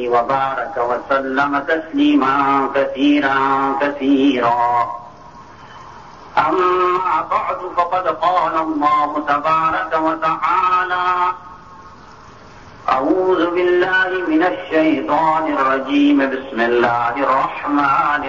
عليه وبارك وسلم تسليما كثيرا أما بعد فقد قال الله تبارك وتعالى أعوذ بالله من الشيطان الرجيم بسم الله الرحمن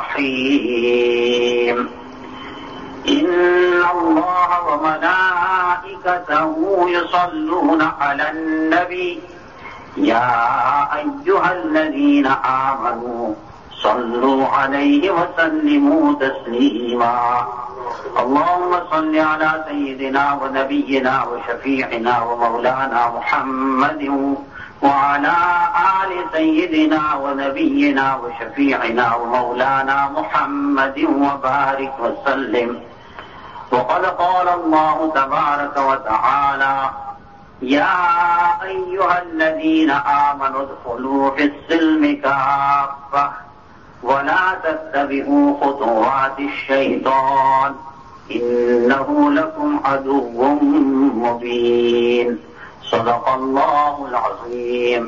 الرحيم إن الله وملائكته يصلون على النبي يا أيها الذين آمنوا صلوا عليه وسلموا تسليما اللهم صل على سيدنا ونبينا وشفيعنا ومولانا محمد وعلى آل سيدنا ونبينا وشفيعنا ومولانا محمد وبارك وسلم. وقد قال الله تبارك وتعالى يا أيها الذين آمنوا ادخلوا في السلم كافة ولا تتبعوا خطوات الشيطان إنه لكم عدو مبين. صدق الله العظيم.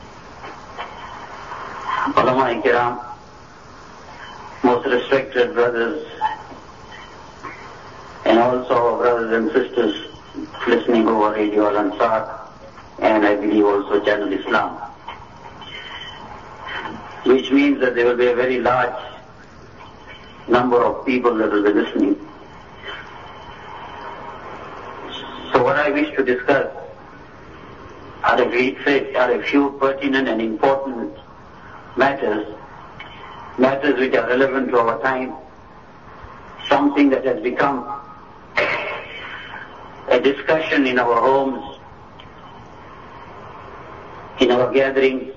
Ulama Ikram, most respected brothers, and also our brothers and sisters listening over Radio Al-Ansar, and I believe also Channel Islam, which means that there will be a very large number of people that will be listening. So what I wish to discuss are a few pertinent and important matters which are relevant to our time, something that has become a discussion in our homes, in our gatherings.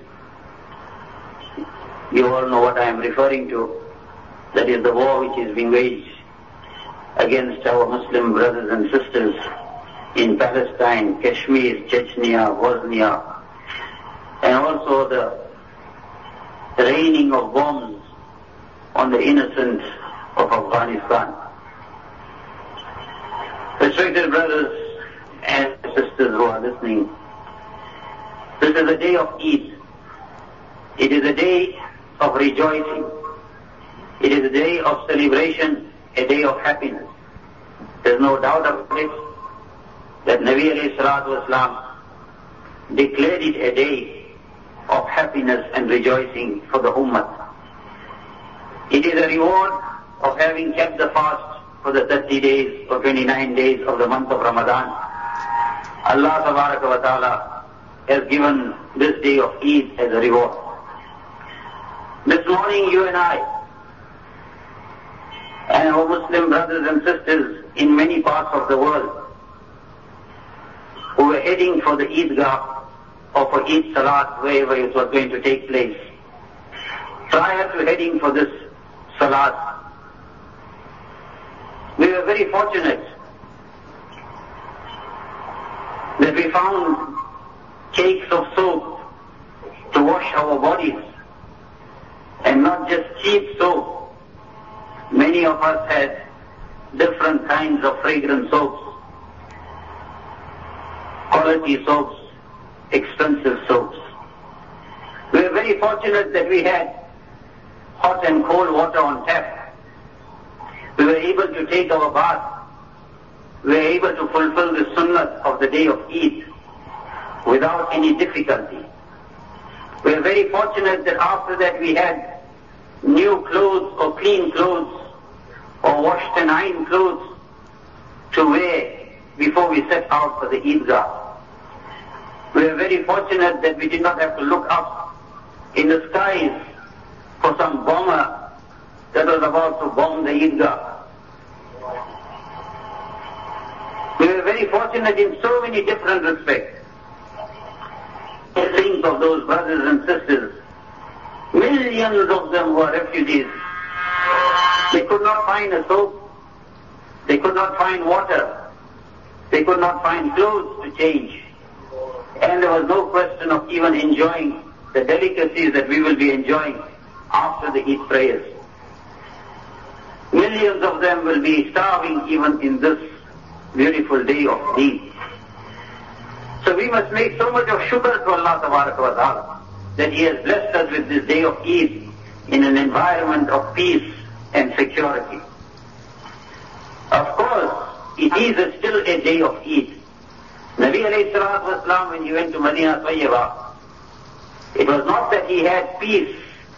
You all know what I am referring to. That is the war which is being waged against our Muslim brothers and sisters in Palestine, Kashmir, Chechnya, Bosnia, and also the raining of bombs on the innocents of Afghanistan. Respected brothers and sisters who are listening, this is a day of Eid. It is a day of rejoicing. It is a day of celebration, a day of happiness. There is no doubt about it that Nabi alayhi salatu wasalam declared it a day of happiness and rejoicing for the ummah. It is a reward of having kept the fast for the 30 days or 29 days of the month of Ramadan. Allah tabaraka wa ta'ala has given this day of Eid as a reward. This morning you and I and our Muslim brothers and sisters in many parts of the world who were heading for the Eidgah or for Eid Salat, wherever it was going to take place. Prior to heading for this Salat, we were very fortunate that we found cakes of soap to wash our bodies, and not just cheap soap. Many of us had different kinds of fragrant soaps, quality soaps, expensive soaps. We were very fortunate that we had hot and cold water on tap. We were able to take our bath. We were able to fulfill the sunnah of the day of Eid without any difficulty. We were very fortunate that after that we had new clothes or clean clothes or washed and ironed clothes to wear before we set out for the Eidgah. We were very fortunate that we did not have to look up in the skies for some bomber that was about to bomb the Eidgah. We were very fortunate in so many different respects. Think of those brothers and sisters. Millions of them were refugees. They could not find a soap. They could not find water. They could not find clothes to change. And there was no question of even enjoying the delicacies that we will be enjoying after the Eid prayers. Millions of them will be starving even in this beautiful day of Eid. So we must make so much of shukr to Allah Tabaraka wa Ta'ala that He has blessed us with this day of Eid in an environment of peace and security. Of course, it is still a day of Eid. Nabi alayhi salatu wasalam, when he went to Madinah Tayyibah, it was not that he had peace.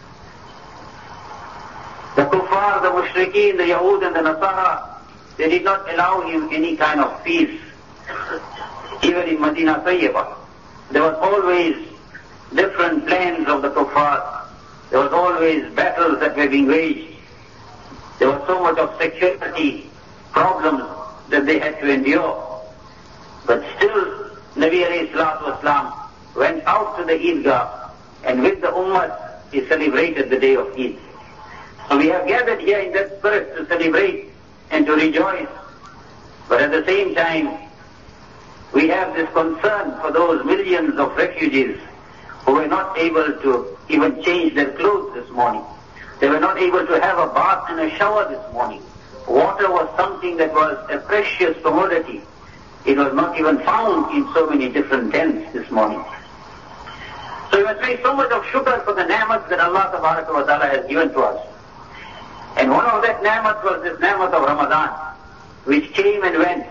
The kuffar, the mushrikeen, the Yahud and the Nasara, they did not allow him any kind of peace. Even in Madinah Tayyibah, there was always different plans of the kuffar. There was always battles that were being waged. There was so much of security problems that they had to endure. But still, Nabi alayhi salatu wasalam went out to the Eidgah, and with the Ummah, he celebrated the day of Eid. So we have gathered here in that spirit to celebrate and to rejoice. But at the same time, we have this concern for those millions of refugees who were not able to even change their clothes this morning. They were not able to have a bath and a shower this morning. Water was something that was a precious commodity. It was not even found in so many different tents this morning. So we must make so much of shukr for the ni'mat that Allah Tabaraka wa Ta'ala has given to us. And one of that ni'mat was this ni'mat of Ramadan, which came and went.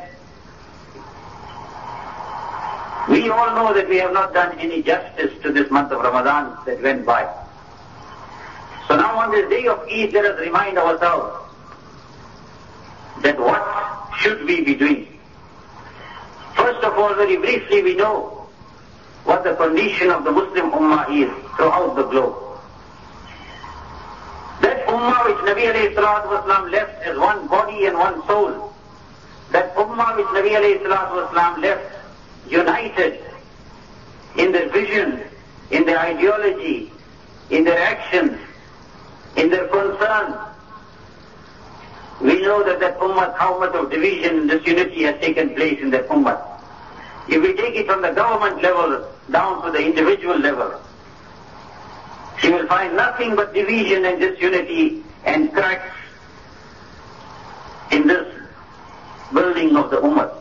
We all know that we have not done any justice to this month of Ramadan that went by. So now on this day of Eid, let us remind ourselves that what should we be doing? First of all, very briefly, we know what the condition of the Muslim Ummah is throughout the globe. That Ummah which Nabi alayhi salatu wasalam left as one body and one soul, that Ummah which Nabi alayhi salatu wasalam left united in their vision, in their ideology, in their actions, in their concern. We know that Ummah, how much of division and disunity has taken place in that Ummah. If we take it from the government level down to the individual level, you will find nothing but division and disunity and cracks in this building of the Ummah.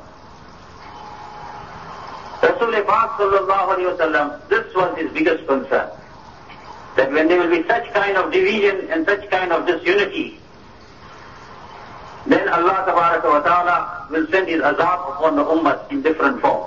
Rasul Pak sallallahu alayhi wa sallam, this was his biggest concern. That when there will be such kind of division and such kind of disunity, then Allah Tabaraka wa Ta'ala will send His azab upon the Ummah in different forms.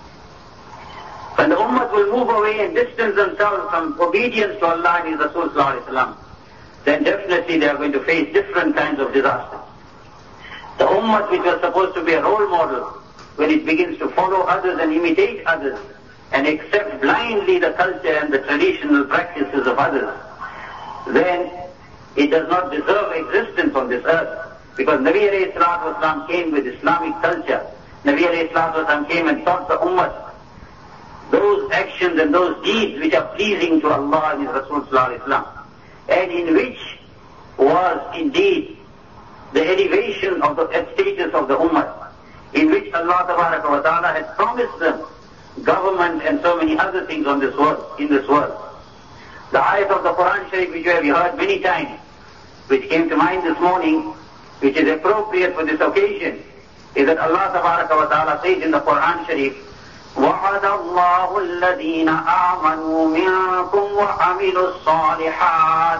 When the Ummah will move away and distance themselves from obedience to Allah and His Rasul sallallahu alayhi wa sallam, then definitely they are going to face different kinds of disasters. The Ummah which was supposed to be a role model, when it begins to follow others and imitate others and accept blindly the culture and the traditional practices of others, then it does not deserve existence on this earth. Because Nabi alayhi salatu wasalam came with Islamic culture. Nabi alayhi salatu wasalam came and taught the Ummah those actions and those deeds which are pleasing to Allah and His Rasul sallallahu alayhi wasallam, and in which was indeed the elevation of the status of the Ummah, in which Allah Tabaraka wa Ta'ala had promised them government and so many other things on this world, in this world. The ayat of the Quran Sharif, which you have heard many times, which came to mind this morning, which is appropriate for this occasion, is that Allah Tabaraka wa Ta'ala says in the Quran Sharif, وَعَدَ اللَّهُ الَّذِينَ آمَنُوا مِنْكُمْ وَعَمِلُوا الصَّالِحَاتِ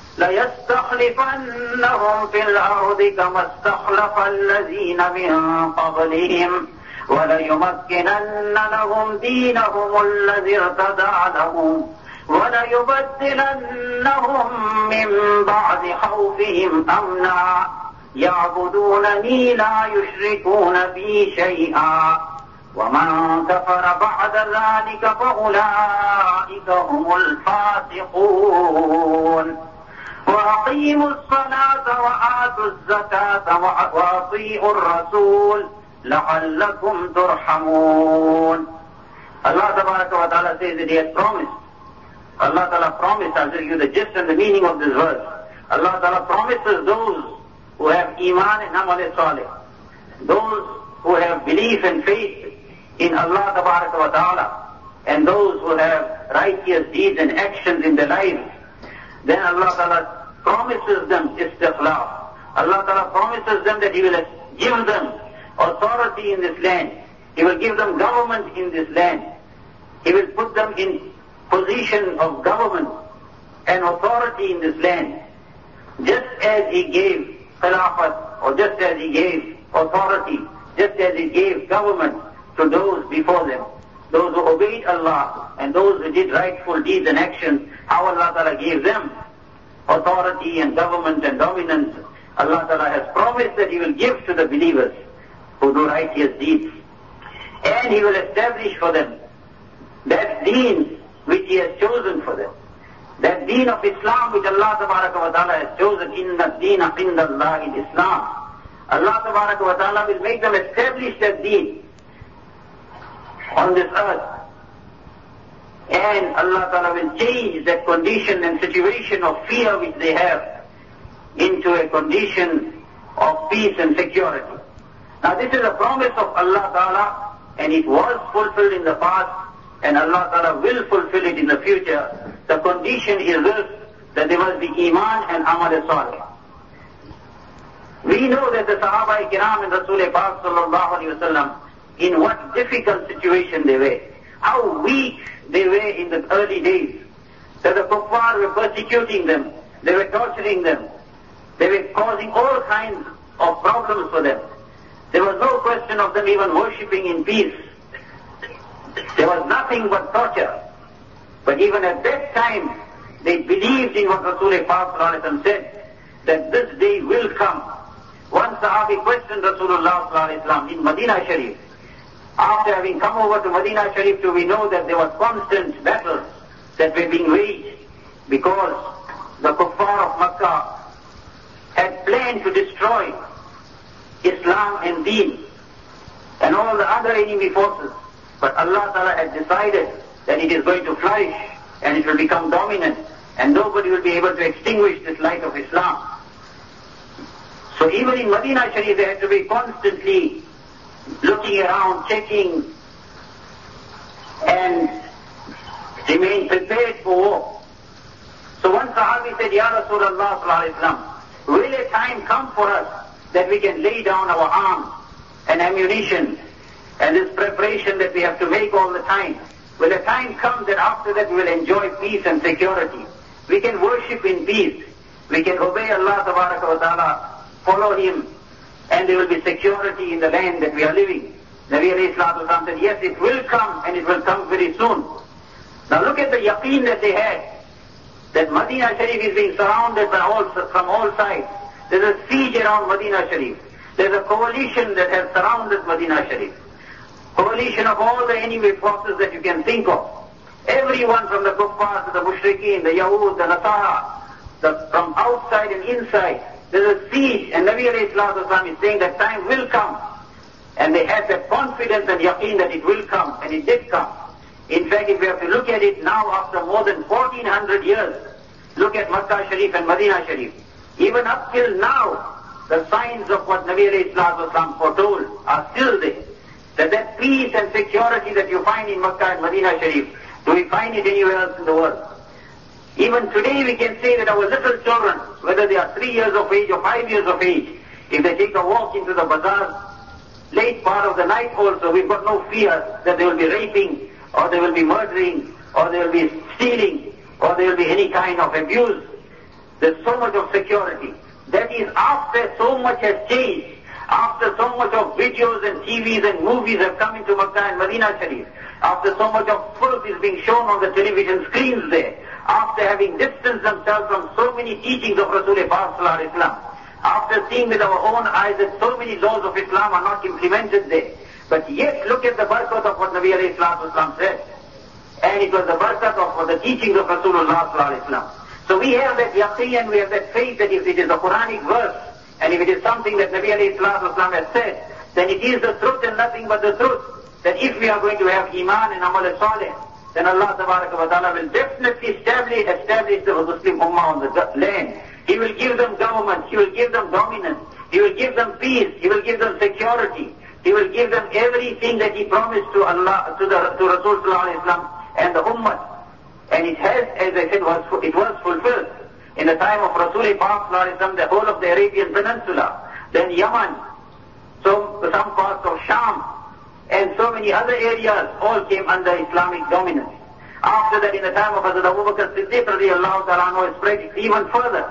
لَيَسْتَخْلِفَنَّهُمْ فِي الْأَرْضِ كَمَا اسْتَخْلَفَ الَّذِينَ مِنْ قَبْلِهِمْ وَلَيُمَكِّنَنَّ لَهُمْ دِينَهُمُ الَّذِي ارْتَضَىٰ لَهُمْ وَلَيُبَدِّلَنَّهُمْ مِنْ بَعْدِ خَوْفِهِمْ أَمْنًا يَعْبُدُونَنِي لَا يُشْرِكُونَ بِي شَيْئًا وَمَنْ كَفَرَ بَعْدَ ذَلِكَ فَأُولَٰئِكَ هُمُ الْفَاسِقُونَ وَأَقِيمُوا الصَّلَاةَ وَآتُوا الزَّكَاةَ وَأَطِيعُوا الرَّسُولَ لَعَلَّكُمْ تُرْحَمُونَ. Allah Tabaraka wa Ta'ala says that He has promised. Allah Ta'ala promised, I'll tell you the gist and the meaning of this verse. Allah Ta'ala promises those who have Iman and Amal Salih, those who have belief and faith in Allah Tabaraka wa Ta'ala, and those who have righteous deeds and actions in their lives, then Allah Ta'ala promises them istikhlaf. Allah Ta'ala promises them that He will give them authority in this land. He will give them government in this land. He will put them in position of government and authority in this land, just as he gave khilafat, or just as he gave authority, just as he gave government to those before them, those who obeyed Allah and those who did rightful deeds and actions, how Allah Ta'ala gave them authority and government and dominance. Allah Ta'ala has promised that He will give to the believers who do righteous deeds. And He will establish for them that deen which He has chosen for them. That deen of Islam which Allah Ta'ala has chosen, inna deena inda Allahi Islam. Allah Ta'ala will make them establish that deen on this earth. And Allah Ta'ala will change that condition and situation of fear which they have into a condition of peace and security. Now this is a promise of Allah Ta'ala, and it was fulfilled in the past, and Allah Ta'ala will fulfill it in the future. The condition is this, that there must be Iman and Amal Salih. We know that the Sahaba Kiram and Rasul Pak Sallallahu Alaihi Wasallam, in what difficult situation they were, how weak they were in the early days, that the kuffar were persecuting them, they were torturing them, they were causing all kinds of problems for them. There was no question of them even worshipping in peace. There was nothing but torture. But even at that time, they believed in what Rasul Pak said, that this day will come. One Sahabi questioned Rasulullah in Medina Sharif. After having come over to Medina Sharif, we know that there was constant battles that were being waged because the kuffar of Makkah had planned to destroy Islam and Deen and all the other enemy forces. But Allah Ta'ala had decided that it is going to flourish and it will become dominant and nobody will be able to extinguish this light of Islam. So even in Medina Sharif, they had to be constantly looking around, checking, and remain prepared for war. So one Sahabi said, Ya Rasulullah, will a time come for us that we can lay down our arms and ammunition and this preparation that we have to make all the time? Will a time come that after that we will enjoy peace and security? We can worship in peace. We can obey Allah Ta'ala, follow Him, and there will be security in the land that we are living. Nabi alayhi salatu wasalam said, yes, it will come, and it will come very soon. Now look at the yaqeen that they had, that Medina Sharif is being surrounded from all sides. There's a siege around Medina Sharif. There's a coalition that has surrounded Medina Sharif. Coalition of all the enemy forces that you can think of. Everyone from the kuffar to the mushrikeen, the Yahud, the Nasara, from outside and inside. There's a siege, and Nabi alayhi salatu wasalam is saying that time will come. And they had that confidence and yaqeen that it will come, and it did come. In fact, if we have to look at it now after more than 1400 years, look at Makkah Sharif and Medina Sharif. Even up till now, the signs of what Nabi alayhi salatu wasalam foretold are still there. That peace and security that you find in Makkah and Medina Sharif, do we find it anywhere else in the world? Even today we can say that our little children, whether they are 3 years of age or 5 years of age, if they take a walk into the bazaar, late part of the night also, we've got no fear that they will be raping, or they will be murdering, or they will be stealing, or there will be any kind of abuse. There's so much of security. That is after so much has changed, after so much of videos and TVs and movies have come into Makkah and Medina Sharif, after so much of filth is being shown on the television screens there, after having distanced themselves from so many teachings of Rasulullah Sallallahu Alaihi Wasallam, after seeing with our own eyes that so many laws of Islam are not implemented there. But yet look at the barakat of what Nabi alayhi salatu wasalam said. And it was the barakat of the teachings of Rasulullah Sallallahu Alaihi Wasallam. So we have that yaqeen and we have that faith that if it is a Quranic verse, and if it is something that Nabi alayhi salatu wasalam has said, then it is the truth and nothing but the truth. That if we are going to have Iman and Amal Salih, then Allah Ta'ala will definitely establish the Muslim Ummah on the land. He will give them government, He will give them dominance, He will give them peace, He will give them security, He will give them everything that He promised to Allah, to Rasul Sallallahu Alaihi Wasallam and the Ummah. And it has, as I said, it was fulfilled. In the time of Rasul Sallallahu Alaihi Wasallam, the whole of the Arabian Peninsula, then Yemen, so some parts of Sham, and so many other areas all came under Islamic dominance. after that, in the time of Hazrat Abu Bakr Siddiq radiallahu ta'ala anhu, it spread even further.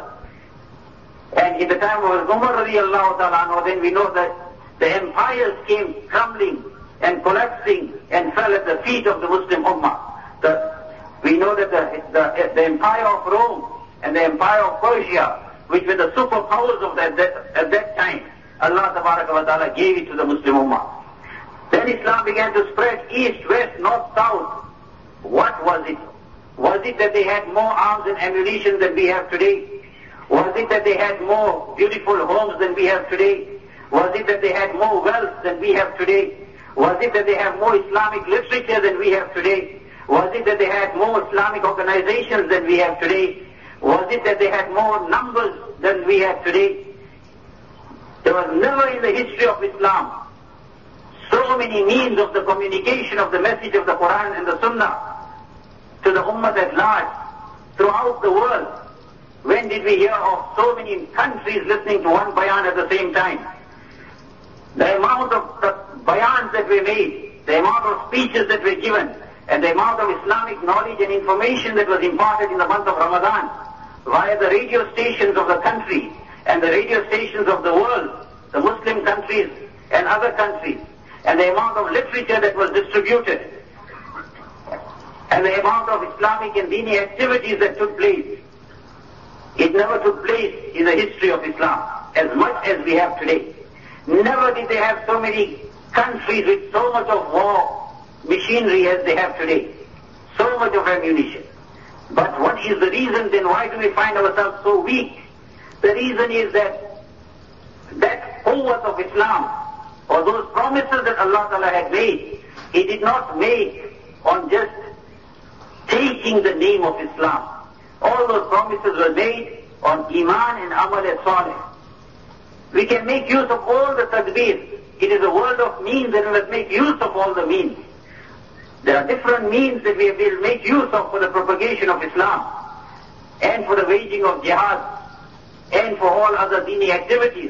And in the time of Umar radiallahu ta'ala anhu, then we know that the empires came crumbling and collapsing and fell at the feet of the Muslim Ummah. We know that the empire of Rome and the empire of Persia, which were the superpowers of at that time, Allah Ta'ala gave it to the Muslim Ummah. Then Islam began to spread east, west, north, south. What was it? Was it that they had more arms and ammunition than we have today? Was it that they had more beautiful homes than we have today? Was it that they had more wealth than we have today? Was it that they have more Islamic literature than we have today? Was it that they had more Islamic organizations than we have today? Was it that they had more numbers than we have today? There was never in the history of Islam so many means of the communication of the message of the Quran and the Sunnah to the Ummah at large, throughout the world. When did we hear of so many countries listening to one bayan at the same time? The amount of the bayans that were made, the amount of speeches that were given, and the amount of Islamic knowledge and information that was imparted in the month of Ramadan via the radio stations of the country and the radio stations of the world, the Muslim countries and other countries, and the amount of literature that was distributed, and the amount of Islamic and Dini activities that took place. It never took place in the history of Islam as much as we have today. Never did they have so many countries with so much of war machinery as they have today. So much of ammunition. But what is the reason then? Why do we find ourselves so weak? The reason is that quwwat of Islam, or those promises that Allah Ta'ala had made, He did not make on just taking the name of Islam. All those promises were made on Iman and Amal as-Salih. We can make use of all the tadbir. It is a world of means, and we must make use of all the means. There are different means that we will make use of for the propagation of Islam, and for the waging of jihad, and for all other dini activities,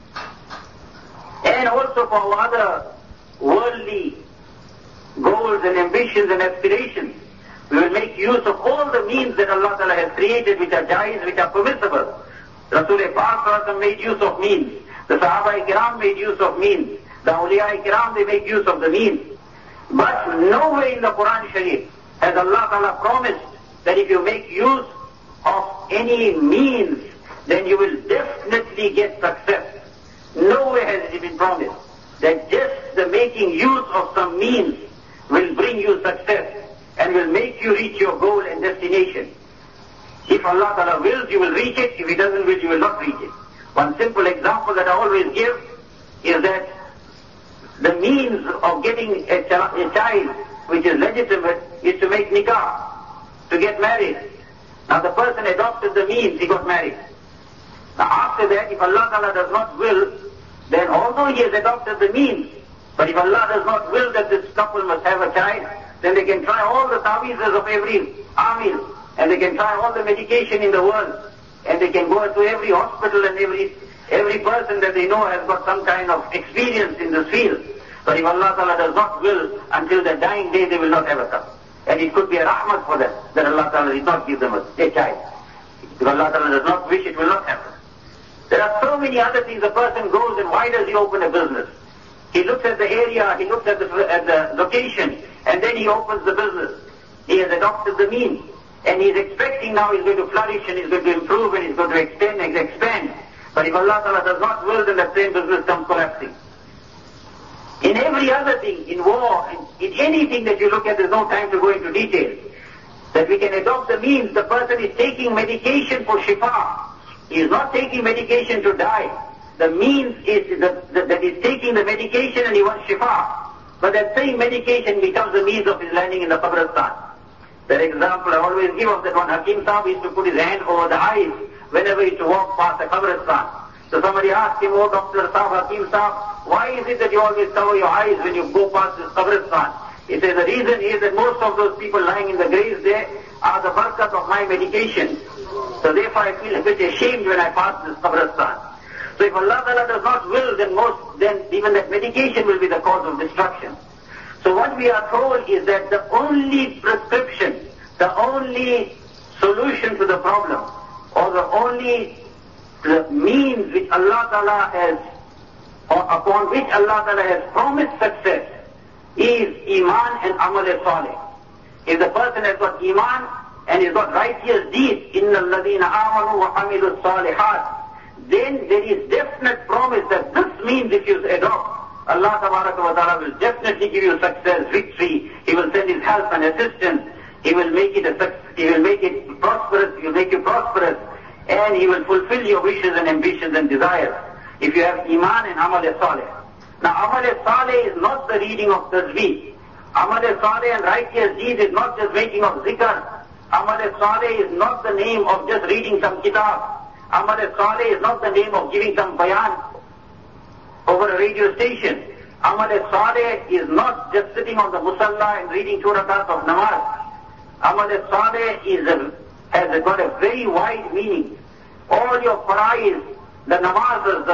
and also for our other worldly goals and ambitions and aspirations. We will make use of all the means that Allah Ta'ala has created, which are jaiz, which are permissible. Rasul Pak made use of means. The Sahaba Kiram made use of means. The Awliya Kiram, they make use of the means. But nowhere in the Quran Sharif has Allah Ta'ala promised that if you make use of any means, then you will definitely get success. Nowhere has it been promised that just the making use of some means will bring you success and will make you reach your goal and destination. If Allah Ta'ala wills, you will reach it. If He doesn't will, you will not reach it. One simple example that I always give is that the means of getting a child which is legitimate is to make nikah, to get married. Now the person adopted the means, he got married. Now after that, if Allah Ta'ala does not will, then although he has adopted the means, but if Allah does not will that this couple must have a child, then they can try all the ta'weezes of every amil, and they can try all the medication in the world, and they can go to every hospital and every person that they know has got some kind of experience in this field. But if Allah Ta'ala does not will, until their dying day they will not have a son. And it could be a rahmat for them, that Allah Ta'ala did not give them a child. If Allah Ta'ala does not wish, it will not happen. There are so many other things. A person goes and why does he open a business? He looks at the area, he looks at the location, and then he opens the business. He has adopted the means. And he is expecting now he's going to flourish and he's going to improve and he's going to extend and expand. But if Allah Ta'ala does not will, then that same business comes collapsing. In every other thing, in war, in anything that you look at, there's no time to go into detail. That we can adopt the means. The person is taking medication for shifa. He is not taking medication to die. The means is that he's taking the medication and he wants shifa. But that same medication becomes the means of his landing in the qabristan. That example I always give of that one Hakim Sahib used to put his hand over the eyes whenever he used to walk past the qabristan. So somebody asked him, "Oh Dr. Sahib, Hakim Sahib, why is it that you always cover your eyes when you go past this qabristan?" He says, "The reason is that most of those people lying in the graves there are the barakat of my medication. So therefore I feel a bit ashamed when I pass this qabristan." So if Allah Ta'ala does not will, then even that medication will be the cause of destruction. So what we are told is that the only prescription, the only solution to the problem, or the only means which Allah Ta'ala has, or upon which Allah Ta'ala has promised success, is Iman and Amal Saleh. If the person has got Iman and he's got righteous deeds, إِنَّ الَّذِينَ آمَنُوا وَعَمِلُوا الصَّالِحَاتِ, then there is definite promise that this means if you adopt, Allah Ta'ala will definitely give you success, victory. He will send His help and assistance. He will make it prosperous. He will make you prosperous, and He will fulfill your wishes and ambitions and desires. If you have Iman and Amal Saleh. Now, Amal Saleh is not the reading of Tasbih. Amal Saleh and righteous deeds is not just making of zikr. Amal Saleh is not the name of just reading some kitab. Amal Saleh is not the name of giving some bayan over a radio station. Amal Saleh is not just sitting on the musalla and reading 2 rakats of namaz. Amal Saleh has got a very wide meaning. All your fara'is, the namazes,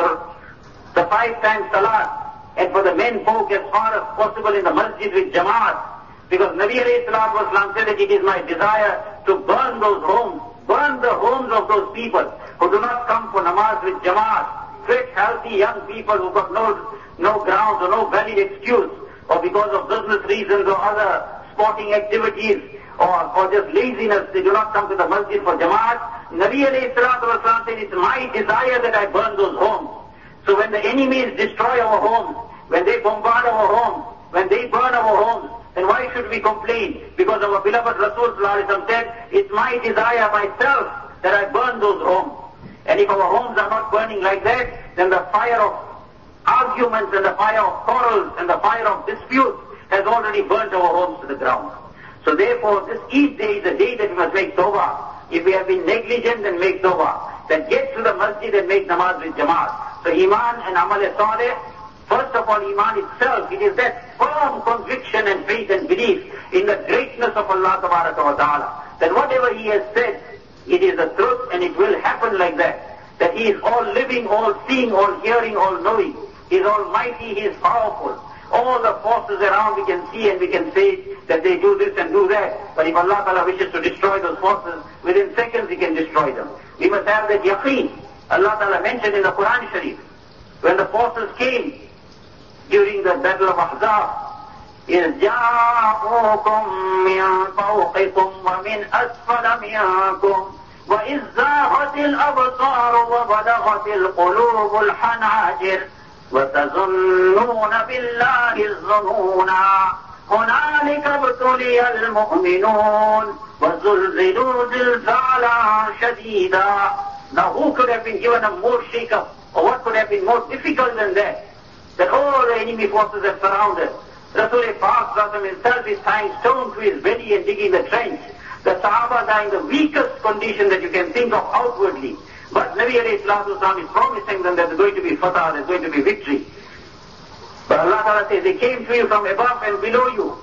the 5 times salat, and for the men folk as far as possible in the masjid with jamaat. Because Nabi alayhi salatu wasalam said that it is my desire to burn those homes, burn the homes of those people who do not come for namaz with jamaat, fit, healthy young people who got no grounds or no valid excuse, or because of business reasons or other sporting activities, or just laziness, they do not come to the masjid for jamaat. Nabi alayhi salatu wasalam said, it's my desire that I burn those homes. So when the enemies destroy our homes, when they bombard our homes, when they burn our homes, then why should we complain? Because our beloved Rasul sallallahu alaihi wasallam said, it's my desire myself that I burn those homes. And if our homes are not burning like that, then the fire of arguments and the fire of quarrels and the fire of disputes has already burnt our homes to the ground. So therefore, this Eid day is a day that we must make tawbah. If we have been negligent, then make tawbah. Then get to the masjid and make namaz with jamaat. So Iman and Amal Saleh, first of all, Iman itself, it is that firm conviction and faith and belief in the greatness of Allah Ta'ala. That whatever He has said, it is the truth and it will happen like that. That He is all living, all seeing, all hearing, all knowing. He is almighty, He is powerful. All the forces around we can see and we can say that they do this and do that. But if Allah Ta'ala wishes to destroy those forces, within seconds He can destroy them. We must have that yaqeen. Allah Ta'ala mentioned in the Quran Sharif, when the forces came during the battle of Ahzab, إِذْ جَاءُوكُمْ مِنْ فَوْقِكُمْ وَمِنْ أَسْفَلَ مِنْكُمْ وَإِذْ زَاغَتِ الْأَبْصَارُ وَبَلَغَتِ الْقُلُوبُ الْحَنَاجِرَ وَتَظُنُّونَ بِاللَّهِ الظُّنُونَا هُنَالِكَ ابْتُلِيَ الْمُؤْمِنُونَ وَزُلْزِلُوا زِلْزَالًا شَدِيدًا. Now who could have been given a more shake-up, or what could have been more difficult than that? That all the enemy forces have surrounded. Rasul Pak himself is tying stone to his belly and digging the trench. The Sahabas are in the weakest condition that you can think of outwardly. But Nabi alayhi salatu wasalam is promising them that there's going to be fatah, there's going to be victory. But Allah Ta'ala says, they came to you from above and below you.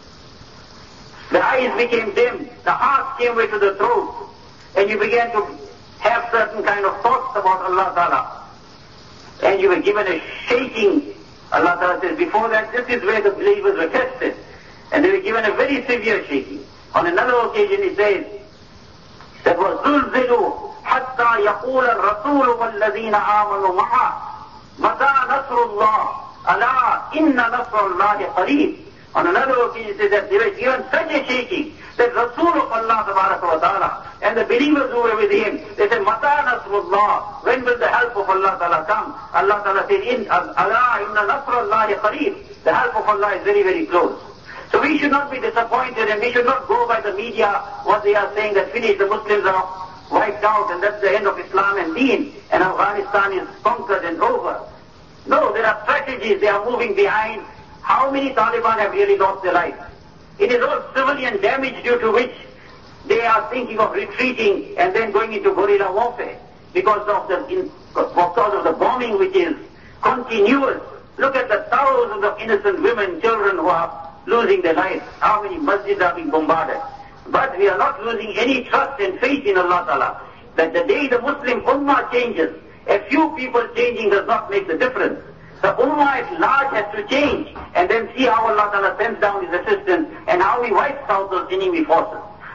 The eyes became dim, the heart came way to the throat, and you began to have certain kind of thoughts about Allah Ta'ala. And you were given a shaking. Allah Ta'ala says, before that, this is where the believers were tested. And they were given a very severe shaking. On another occasion He says, that was زُلْزِلُوا حَتَّى يَقُولَ الرَّسُولُ وَالَّذِينَ آمَنُوا مَعَهُ مَتَى نَصْرُ اللَّهِ أَلَا إِنَّ نَصْرَ اللَّهِ قَرِيبٌ. On another occasion He says that they were given such a shaking that Rasul of Allah Ta'ala and the believers who were with him, they said, Mata Nasrullah, when will the help of Allah Ta'ala come? Allah Ta'ala said, Allah inna Nasrullahi qareeb. The help of Allah is very, very close. So we should not be disappointed and we should not go by the media what they are saying that finish, the Muslims are wiped out and that's the end of Islam and Deen and Afghanistan is conquered and over. No, there are strategies, they are moving behind. How many Taliban have really lost their lives? It is all civilian damage due to which they are thinking of retreating and then going into guerrilla warfare because of the bombing which is continuous. Look at the thousands of innocent women, children who are losing their lives. How many masjids are being bombarded? But we are not losing any trust and faith in Allah Ta'ala. That the day the Muslim Ummah changes, a few people changing does not make the difference. The Ummah at large has to change and then see how Allah Ta'ala sends down His assistance and how He wipes out those enemy forces.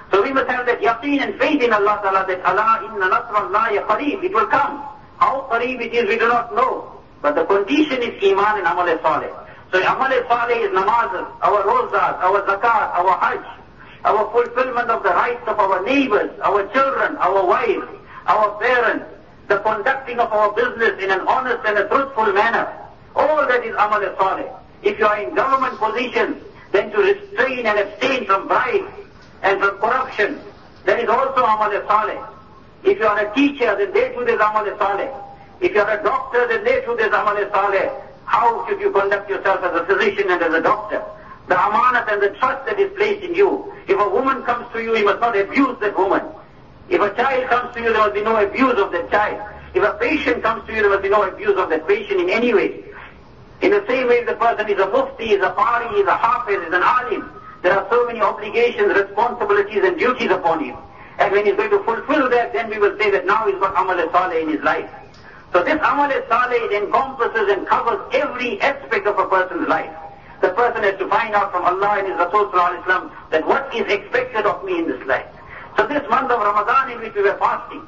So we must have that yaqeen and faith in Allah Ta'ala that Allah inna nasrallahi qareeb. It will come. How qareeb it is, we do not know. But the condition is iman and amal saleh. So amal saleh is namazes, our rozas, our zakat, our hajj, our fulfillment of the rights of our neighbors, our children, our wives, our parents, the conducting of our business in an honest and a truthful manner. All that is amal saleh. If you are in government positions, then to restrain and abstain from bribes and from corruption, that is also amal saleh. If you are a teacher, then there too is amal saleh. If you are a doctor, then there too is amal saleh. How should you conduct yourself as a physician and as a doctor? The amanat and the trust that is placed in you. If a woman comes to you, you must not abuse that woman. If a child comes to you, there must be no abuse of that child. If a patient comes to you, there must be no abuse of that patient in any way. In the same way, if the person is a mufti, is a qari, is a hafiz, is an alim, there are so many obligations, responsibilities and duties upon him. And when he's going to fulfill that, then we will say that now he's got amal saleh in his life. So this amal saleh, it encompasses and covers every aspect of a person's life. The person has to find out from Allah and His Rasul Sallallahu Alaihi Wasallam that what is expected of me in this life. So this month of Ramadan in which we were fasting,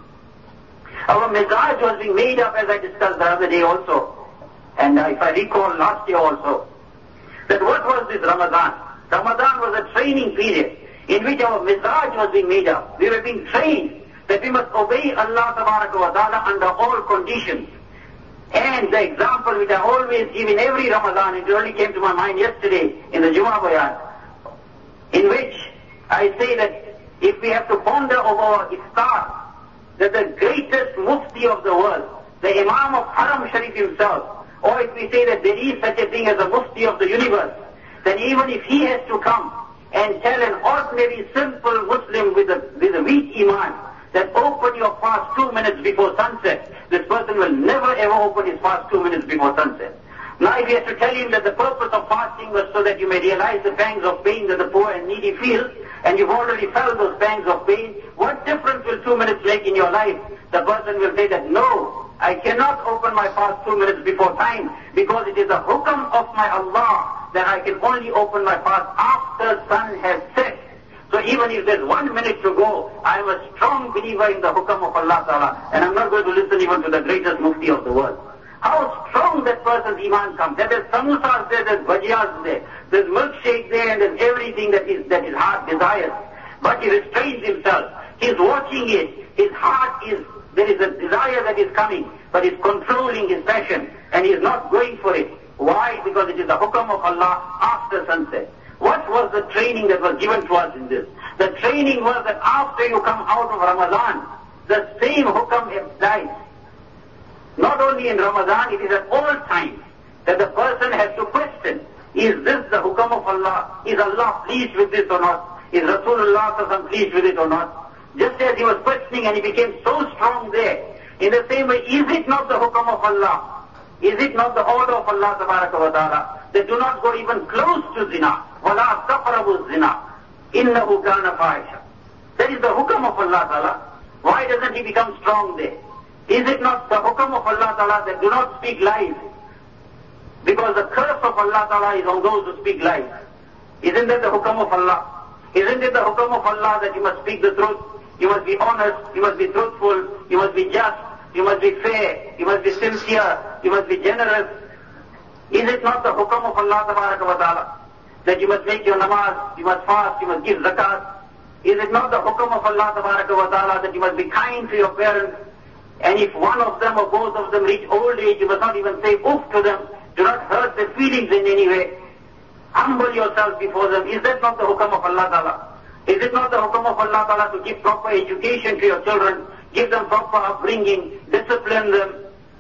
our mizaj was being made up, as I discussed the other day also, and if I recall last year also, that what was this Ramadan? Ramadan was a training period in which our mizaj was being made up. We were being trained that we must obey Allah Tabaraka wa Ta'ala under all conditions. And the example which I always give in every Ramadan, it only came to my mind yesterday in the Jummah Bayan, in which I say that if we have to ponder over our iftar, that the greatest mufti of the world, the Imam of Haram Sharif himself, or if we say that there is such a thing as a mufti of the universe, then even if he has to come and tell an ordinary simple Muslim with a weak iman that open your fast 2 minutes before sunset, this person will never ever open his fast 2 minutes before sunset. Now if you have to tell him that the purpose of fasting was so that you may realize the pangs of pain that the poor and needy feel, and you've already felt those pangs of pain, what difference will 2 minutes make in your life? The person will say that, no, I cannot open my fast 2 minutes before time, because it is a hukam of my Allah that I can only open my fast after sun has set. So even if there's 1 minute to go, I am a strong believer in the hukam of Allah Ta'ala, and I'm not going to listen even to the greatest mufti of the world. How strong that person's iman comes. There's samosas there, there's bhajiyas there, there's milkshake there, and there's everything that his heart desires. But he restrains himself. He's watching it. His heart is, there is a desire that is coming, but he's controlling his passion, and he's not going for it. Why? Because it is the hukam of Allah after sunset. What was the training that was given to us in this? The training was that after you come out of Ramadan, the same hukam applies. Not only in Ramadan, it is at all times that the person has to question, is this the hukam of Allah? Is Allah pleased with this or not? Is Rasulullah pleased with it or not? Just as he was questioning and he became so strong there, in the same way, is it not the hukam of Allah? Is it not the order of Allah Tabaraka wa Ta'ala that do not go even close to zina? وَلَا تَقْرَبُوا الزِّنَا إِنَّهُ كَانَ فَاحِشًا. That is the hukam of Allah Ta'ala. Why doesn't he become strong there? Is it not the hukam of Allah Ta'ala that do not speak lies? Because the curse of Allah Ta'ala is on those who speak lies. Isn't that the hukam of Allah? Isn't it the hukam of Allah that you must speak the truth? You must be honest, you must be truthful, you must be just, you must be fair, you must be sincere, you must be generous. Is it not the hukam of Allah Tabaraka wa Ta'ala that you must make your namaz, you must fast, you must give zakat? Is it not the hukam of Allah Tabaraka wa Ta'ala that you must be kind to your parents? And if one of them or both of them reach old age, you must not even say oof to them. Do not hurt their feelings in any way. Humble yourself before them. Is that not the hukam of Allah Ta'ala? Is it not the hukam of Allah Ta'ala to give proper education to your children, give them proper upbringing, discipline them,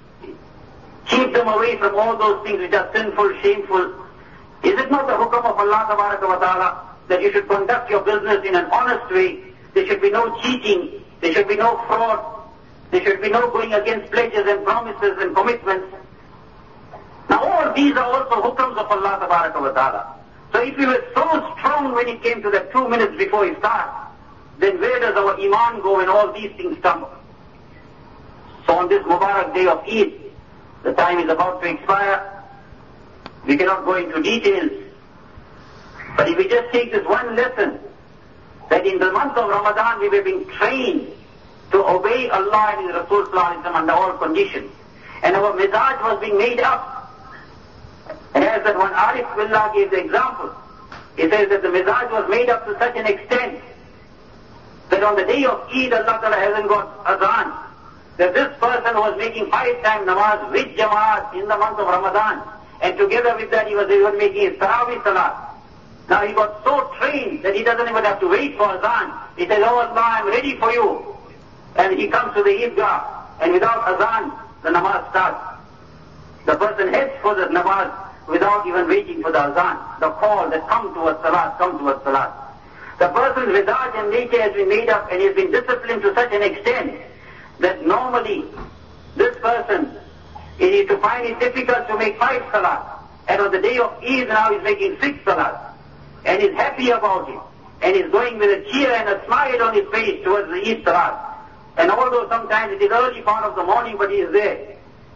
keep them away from all those things which are sinful, shameful? Is it not the hukam of Allah Ta'ala that you should conduct your business in an honest way? There should be no cheating, there should be no fraud, there should be no going against pledges and promises and commitments. Now all these are also hukams of Allah Ta'ala. So if we were so strong when it came to that 2 minutes before iftar, then where does our iman go when all these things stumble? So on this Mubarak day of Eid, the time is about to expire. We cannot go into details. But if we just take this one lesson, that in the month of Ramadan we were being trained to obey Allah and His Rasul sallallahu alaihi wasallam under all conditions. And our mizaj was being made up. And as that one Arif Billah gave the example, he says that the mizaj was made up to such an extent that on the day of Eid, Allah Ta'ala hasn't got azan. That this person was making 5-time namaz with Jamaat in the month of Ramadan. And together with that he was even making his Tarawih Salat. Now he got so trained that he doesn't even have to wait for azan. He says, oh Allah, I'm ready for you. And he comes to the Eidgah, and without azan, the namaz starts. The person heads for the namaz without even waiting for the azan. The call that come towards salat, come towards salat. The person's mizaj and nature has been made up and has been disciplined to such an extent that normally this person, it is to find it difficult to make 5 salat. And on the day of Eid now he's making 6 salat. And he's happy about it. And he's going with a cheer and a smile on his face towards the Eid salat. And although sometimes it is early part of the morning, but he is there.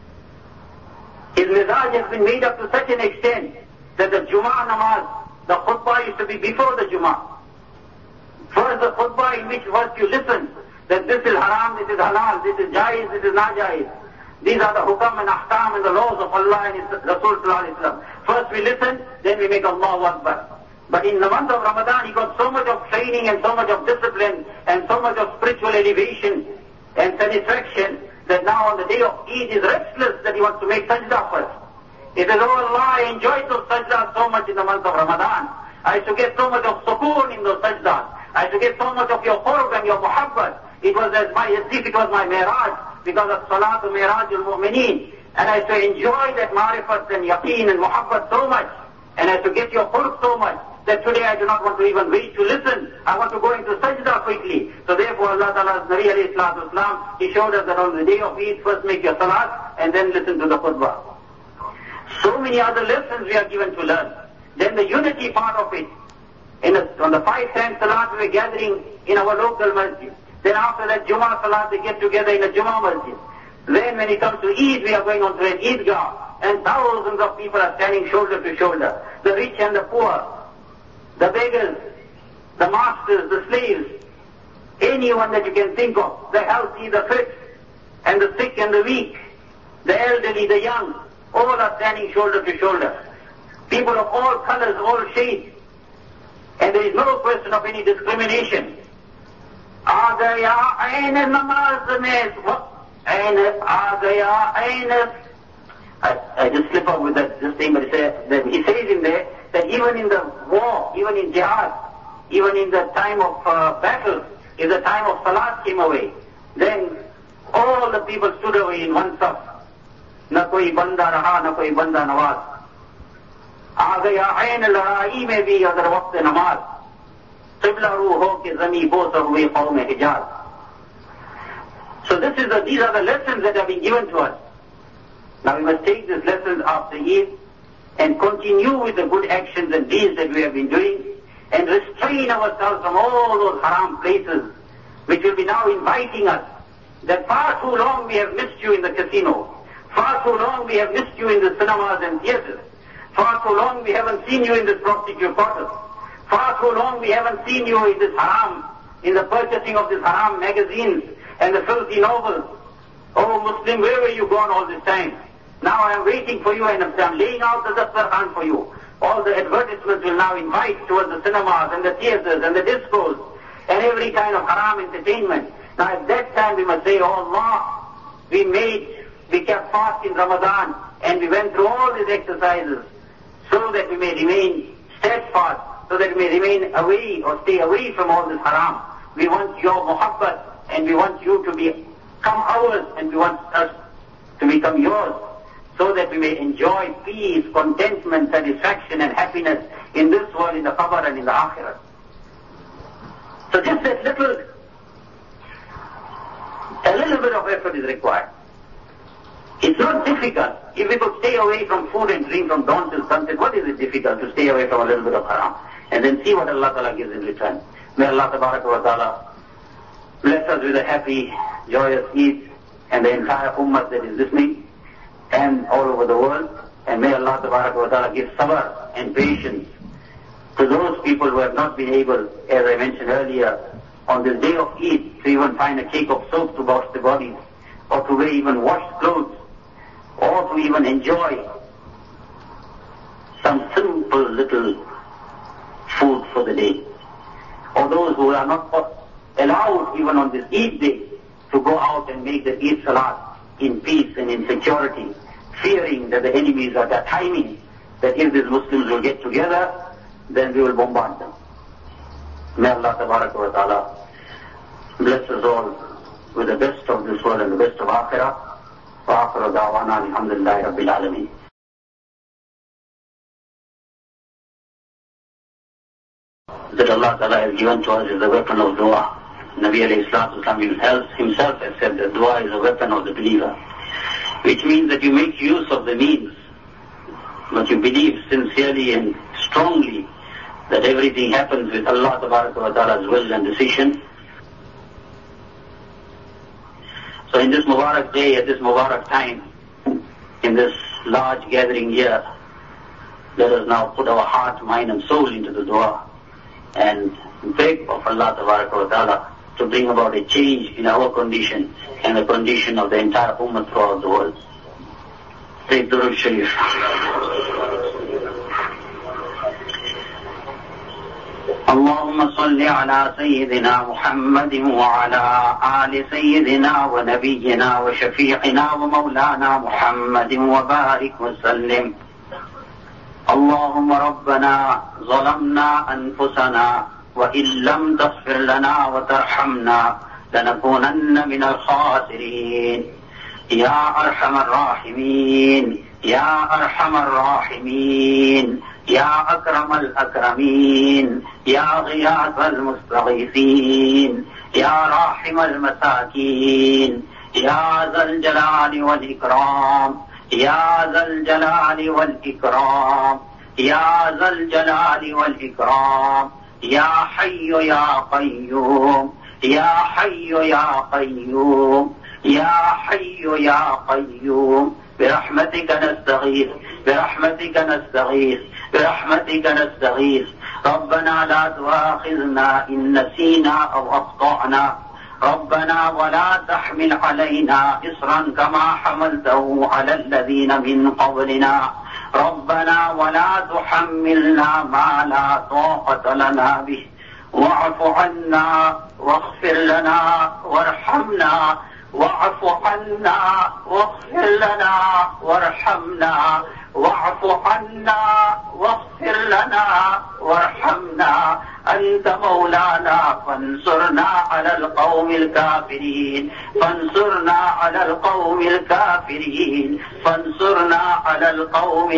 His mizaj has been made up to such an extent that the Jummah namaz, the khutbah used to be before the Jummah. First the khutbah in which first you listen that this is haram, this is halal, this is jaiz, this is najaiz. These are the hukam and ahkam and the laws of Allah and His Rasul sallallahu alaihi wasallam. First we listen, then we make Allahu Akbar. But in the month of Ramadan he got so much of training and so much of discipline and so much of spiritual elevation and satisfaction that now on the day of Eid is restless that he wants to make sajda first. He says, oh Allah, I enjoyed those sajdas so much in the month of Ramadan. I used to get so much of sukoon in those sajdas. I used to get so much of your qurb and your muhabbat. It was as if it was my miraj, because of salatu mirajul mu'mineen. And I used to enjoy that marifat and yaqeen and muhabbat so much. And I used to get your qurb so much that today I do not want to even wait to listen. I want to go into sajda quickly. So therefore Allah Ta'ala's Nabi alayhi salatu wasalam, he showed us that on the day of Eid, first make your salat and then listen to the khutbah. So many other lessons we are given to learn. Then the unity part of it. On the 5-time salat we are gathering in our local masjid. Then after that Jummah salat they get together in a Jummah masjid. Then when it comes to Eid we are going on to an Eidgah. And thousands of people are standing shoulder to shoulder. The rich and the poor. The beggars, the masters, the slaves, anyone that you can think of, the healthy, the fit, and the sick and the weak, the elderly, the young, all are standing shoulder to shoulder. People of all colors, all shades, and there is no question of any discrimination. I just slip up with this thing, but he says in there that even in the war, even in jihad, even in the time of battle, if the time of salat came away, then all the people stood away in one saf. Na koi banda raha, na koi banda nawaz. Aa gaya ain ladai mein bhi agar waqt namaz. Qibla ru ho ke zami bosa hue qawm Hijaz. So these are the lessons that have been given to us. Now we must take these lessons after Eid and continue with the good actions and deeds that we have been doing and restrain ourselves from all those haram places which will be now inviting us that far too long we have missed you in the casino, far too long we have missed you in the cinemas and theatres, far too long we haven't seen you in this prostitute quarters, far too long we haven't seen you in this haram, in the purchasing of these haram magazines and the filthy novels. Oh Muslim, where were you gone all this time? Now I am waiting for you and I'm laying out the dastarkhan for you. All the advertisements will now invite towards the cinemas and the theatres and the discos and every kind of haram entertainment. Now at that time we must say, oh Allah, we kept fast in Ramadan and we went through all these exercises so that we may remain steadfast, so that we may remain away or stay away from all this haram. We want your muhabbat and we want you to become ours and we want us to become yours, so that we may enjoy peace, contentment, satisfaction and happiness in this world, in the qabr and in the akhirah. So just a little bit of effort is required. It's not difficult. If we could stay away from food and drink from dawn till sunset, what is it difficult to stay away from a little bit of haram? And then see what Allah Ta'ala gives in return. May Allah Ta'ala bless us with a happy, joyous Eid and the entire ummah that is listening and all over the world. And may Allah Ta'ala give sabr and patience To those people who have not been able, as I mentioned earlier, on this day of Eid, to even find a cake of soap to wash the bodies, or to wear even washed clothes, or to even enjoy some simple little food for the day. Or those who are not allowed even on this Eid day to go out and make the Eid Salat in peace and in security, fearing that the enemies are timing that if these Muslims will get together, then we will bombard them. May Allah Tabaraka wa Ta'ala bless us all with the best of this world and the best of Akhirah. Wa akhiru da'wana alhamdulillahi rabbil alameen. That Allah Ta'ala has given to us is the weapon of dua. Nabi alayhi salatu wasalam himself has said that dua is a weapon of the believer, which means that you make use of the means, but you believe sincerely and strongly that everything happens with Allah Ta'ala's will and decision. So in this Mubarak day, at this Mubarak time, in this large gathering here, let us now put our heart, mind and soul into the dua and beg of Allah Ta'ala to bring about a change in our condition and the condition of the entire Ummah throughout the world. Take Durud Sharif. اللهم صل على سيدنا محمد وعلى آل سيدنا ونبينا وشفيعنا ومولانا محمد وبارك وسلم. اللهم ربنا ظلمنا أنفسنا وإن لم تغفر لنا وترحمنا لنكونن من الخاسرين. يا أرحم الراحمين يا أرحم الراحمين يا أكرم الأكرمين يا غياث المستغيثين يا راحم المساكين يا ذا الجلال والإكرام يا ذا الجلال والإكرام يا ذا الجلال والإكرام يا حي يا قيوم يا حي يا قيوم يا حي يا قيوم برحمتك نستغيث برحمتك نستغيث برحمتك نستغيث. ربنا لا تؤاخذنا إن نسينا أو أخطأنا. ربنا ولا تحمل علينا إصرا كما حملته على الذين من قبلنا. ربنا ولا تحملنا ما لا طاقة لنا به. واعف عنا واغفر لنا وارحمنا. واعف عنا واغفر لنا وارحمنا. واعف عنا واغفر لنا وارحمنا. أنت مولانا فانصرنا على القوم الكافرين. فانصرنا على القوم الكافرين. فانصرنا على القوم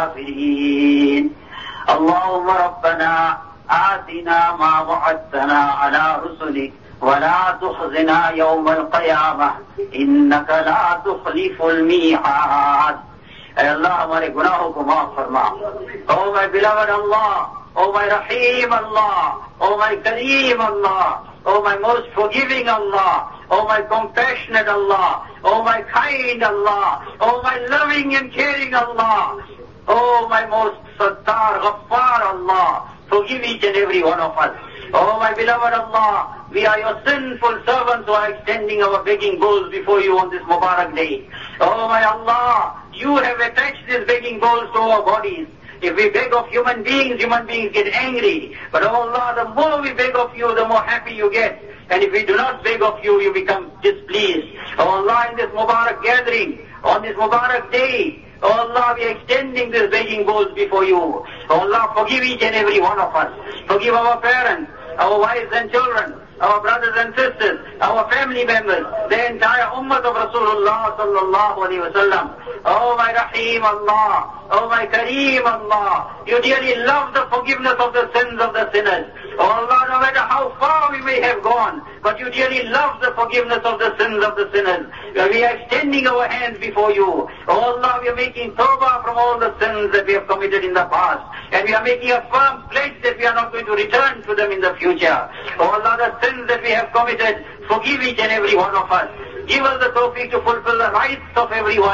الكافرين. اللهم ربنا آتنا ما وعدتنا على رسلك ولا تخزنا يوم القيامة إنك لا تخلف الميعاد. اے اللہ ہمارے گناہوں کو معاف فرما. او my beloved Allah, O my Rahim Allah, O my Kareem Allah, O my most forgiving Allah, O my compassionate Allah, O my kind Allah, O my loving and caring Allah, O my most Sattar Ghaffar Allah, forgive each and every one of us. Oh my beloved Allah, we are your sinful servants who are extending our begging bowls before you on this Mubarak day. Oh my Allah, you have attached these begging bowls to our bodies. If we beg of human beings get angry. But oh Allah, the more we beg of you, the more happy you get. And if we do not beg of you, you become displeased. Oh Allah, in this Mubarak gathering, on this Mubarak day, oh Allah, we are extending these begging bowls before you. Oh Allah, forgive each and every one of us. Forgive our parents, our wives and children, our brothers and sisters, our family members, the entire ummah of Rasulullah sallallahu alayhi wa sallam. Oh my Rahim Allah, oh my Kareem Allah, you dearly love the forgiveness of the sins of the sinners. Oh Allah, no matter how far we may have gone, but you dearly love the forgiveness of the sins of the sinners. We are extending our hands before you. Oh Allah, we are making tawbah from all the sins that we have committed in the past. And we are making a firm pledge that we are not going to return to them in the future. Oh Allah, the sins that we have committed, forgive each and every one of us. Give us the tawfiq to fulfill the rights of everyone.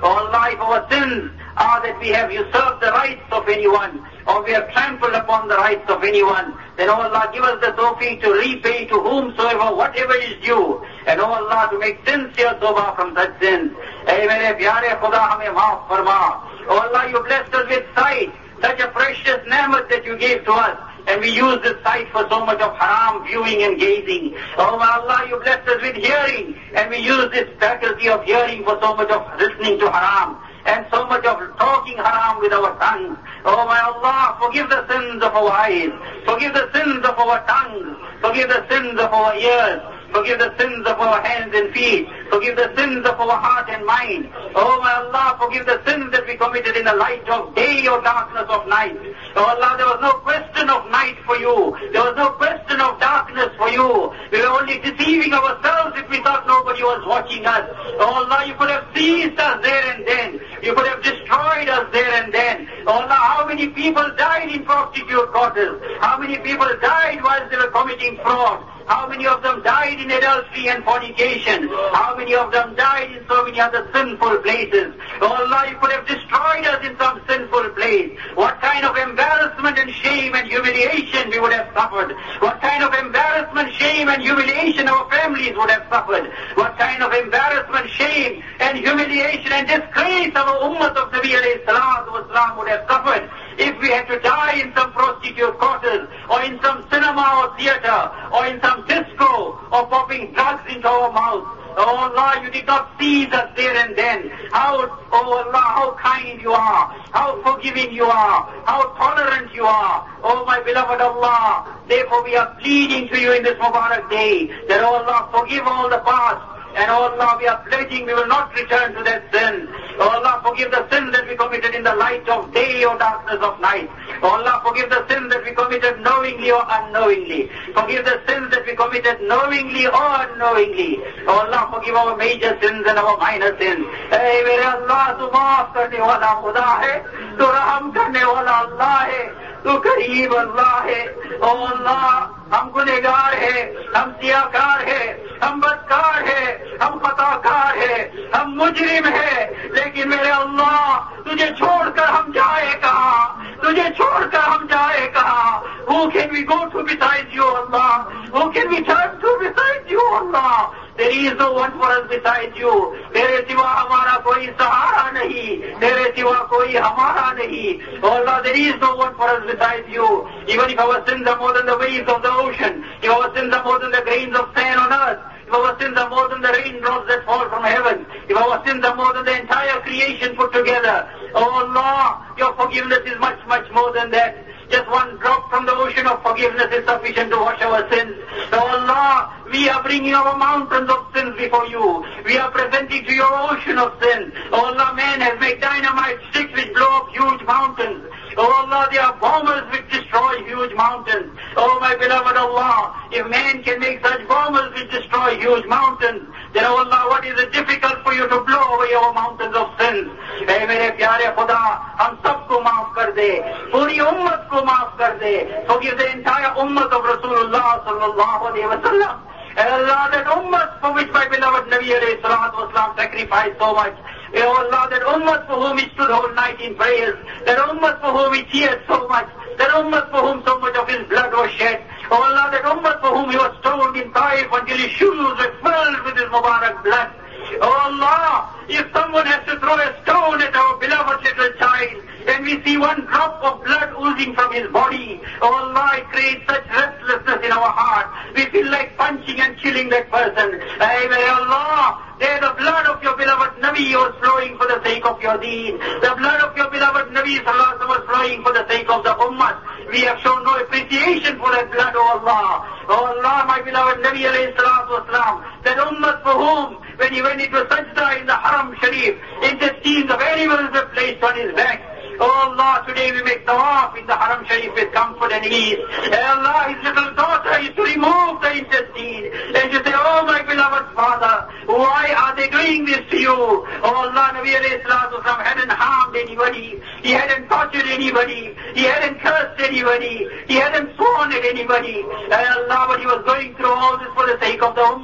Oh Allah, if our sins are that we have usurped the rights of anyone, or we have trampled upon the rights of anyone, then oh Allah, give us the tawfiq to repay to whomsoever whatever is due, and oh Allah, to make sincere tawbah from such sins. Hey mere pyare Khuda, hame maaf farma. Oh Allah, you blessed us with sight, such a precious ni'mat that you gave to us, and we use this sight for so much of haram viewing and gazing. Oh my Allah, you blessed us with hearing, and we use this faculty of hearing for so much of listening to haram, and so much of talking haram with our tongues. Oh my Allah, forgive the sins of our eyes, forgive the sins of our tongues, forgive the sins of our ears, forgive the sins of our hands and feet, forgive the sins of our heart and mind. Oh my Allah, forgive the sins that we committed in the light of day or darkness of night. Oh Allah, there was no question of night for you, there was no question of darkness for you. We were only deceiving ourselves if we thought nobody was watching us. Oh Allah, you could have seized us there and then, you could have destroyed us there and then. Oh Allah, how many people died in prostitute quarters? How many people died whilst they were committing fraud? How many of them died in adultery and fornication? How many of them died in so many other sinful places? Oh Allah, you could have destroyed us in some sinful place. What kind of embarrassment and shame and humiliation we would have suffered. What kind of embarrassment, shame and humiliation our families would have suffered. What kind of embarrassment, shame and humiliation and disgrace our ummah of Nabi alayhi salatu wasalam would have suffered if we had to die in some prostitute quarters, or in some cinema or theater, or in some disco, or popping drugs into our mouths. Oh Allah, you did not seize us there and then. Oh Allah, how kind you are, how forgiving you are, how tolerant you are. Oh my beloved Allah, therefore we are pleading to you in this Mubarak day, that oh Allah, forgive all the past. And oh Allah, we are pledging we will not return to that sin. Oh Allah, forgive the sins that we committed in the light of day or darkness of night. Oh Allah, forgive the sins that we committed knowingly or unknowingly. Forgive the sins that we committed knowingly or unknowingly. Oh Allah, forgive our major sins and our minor sins. Hey, mere Allah, tu maaf karne wala Khuda hai, tu raham karne wala Allah hai, tu kareeb Allah hai. Oh Allah, हम गुनहगार है, हम सियाकार है, हम बदकार है, हम खताकार है, हम मुजरिम है, लेकिन मेरे अल्लाह, तुझे छोड़कर हम जाए कहाँ? तुझे छोड़कर हम जाए कहाँ? Who can we go to besides you, Allah? Who can we turn to besides you, Allah? There is no one for us besides you. तेरे सिवा हमारा कोई सहारा नहीं, तेरे सिवा कोई हमारा नहीं. Oh Allah, there is no one for us besides you. Even if our sins are more than the waves of the ocean, if our sins are more than the grains of sand on earth, if our sins are more than the raindrops that fall from heaven, if our sins are more than the entire creation put together, oh Allah, your forgiveness is much, much more than that. Just one drop from the ocean of forgiveness is sufficient to wash our sins. Oh Allah, we are bringing our mountains of sins before you. We are presenting to your ocean of sins. Oh Allah, man has made dynamite sticks which blow up huge mountains. Oh Allah, they are bombers which destroy huge mountains. Oh my beloved Allah, if man can make such bombers which destroy huge mountains, then oh Allah, what is it difficult for you to blow away our mountains of sins? Hey mere pyare Khuda, hum sabko maaf kar de, puri ummat ko maaf kar de. Forgive the entire ummat of Rasulullah sallallahu alayhi wa sallam. And Allah, that ummah for which my beloved Nabi alayhi salatu wasalam sacrificed so much. Oh Allah, that ummah for whom he stood whole night in prayers, that ummah for whom he cheered so much, that ummah for whom so much of his blood was shed. Oh Allah, that ummah for whom he was stoned in Taif until his shoes were filled with his Mubarak blood. Oh Allah, if someone has to throw a stone at our beloved little child, and we see one drop of blood oozing from his body, oh Allah, it creates such restlessness in our heart. We feel like punching and killing that person. Hey, may Allah, there the blood of your beloved Nabi was flowing for the sake of your deen. The blood of your beloved Nabi sallallahu alaihi wasallam was flowing for the sake of the ummah. We have shown no appreciation for that blood, oh Allah. Oh Allah, my beloved Nabi alayhi salatu wasalam, that ummah for whom, when he went into sajda in the Haram Sharif, intestines of animals were placed on his back. Oh Allah, today we make tawaf in the Haram Sharif with comfort and ease. And Allah, his little daughter is to remove the intestine and to say, oh my beloved father, why are they doing this to you? Oh Allah, Nabi alayhi salatu wasalam hadn't harmed anybody, he hadn't tortured anybody, he hadn't cursed anybody, he hadn't sworn at anybody. And Allah, but he was going through all this for the sake of the ummah.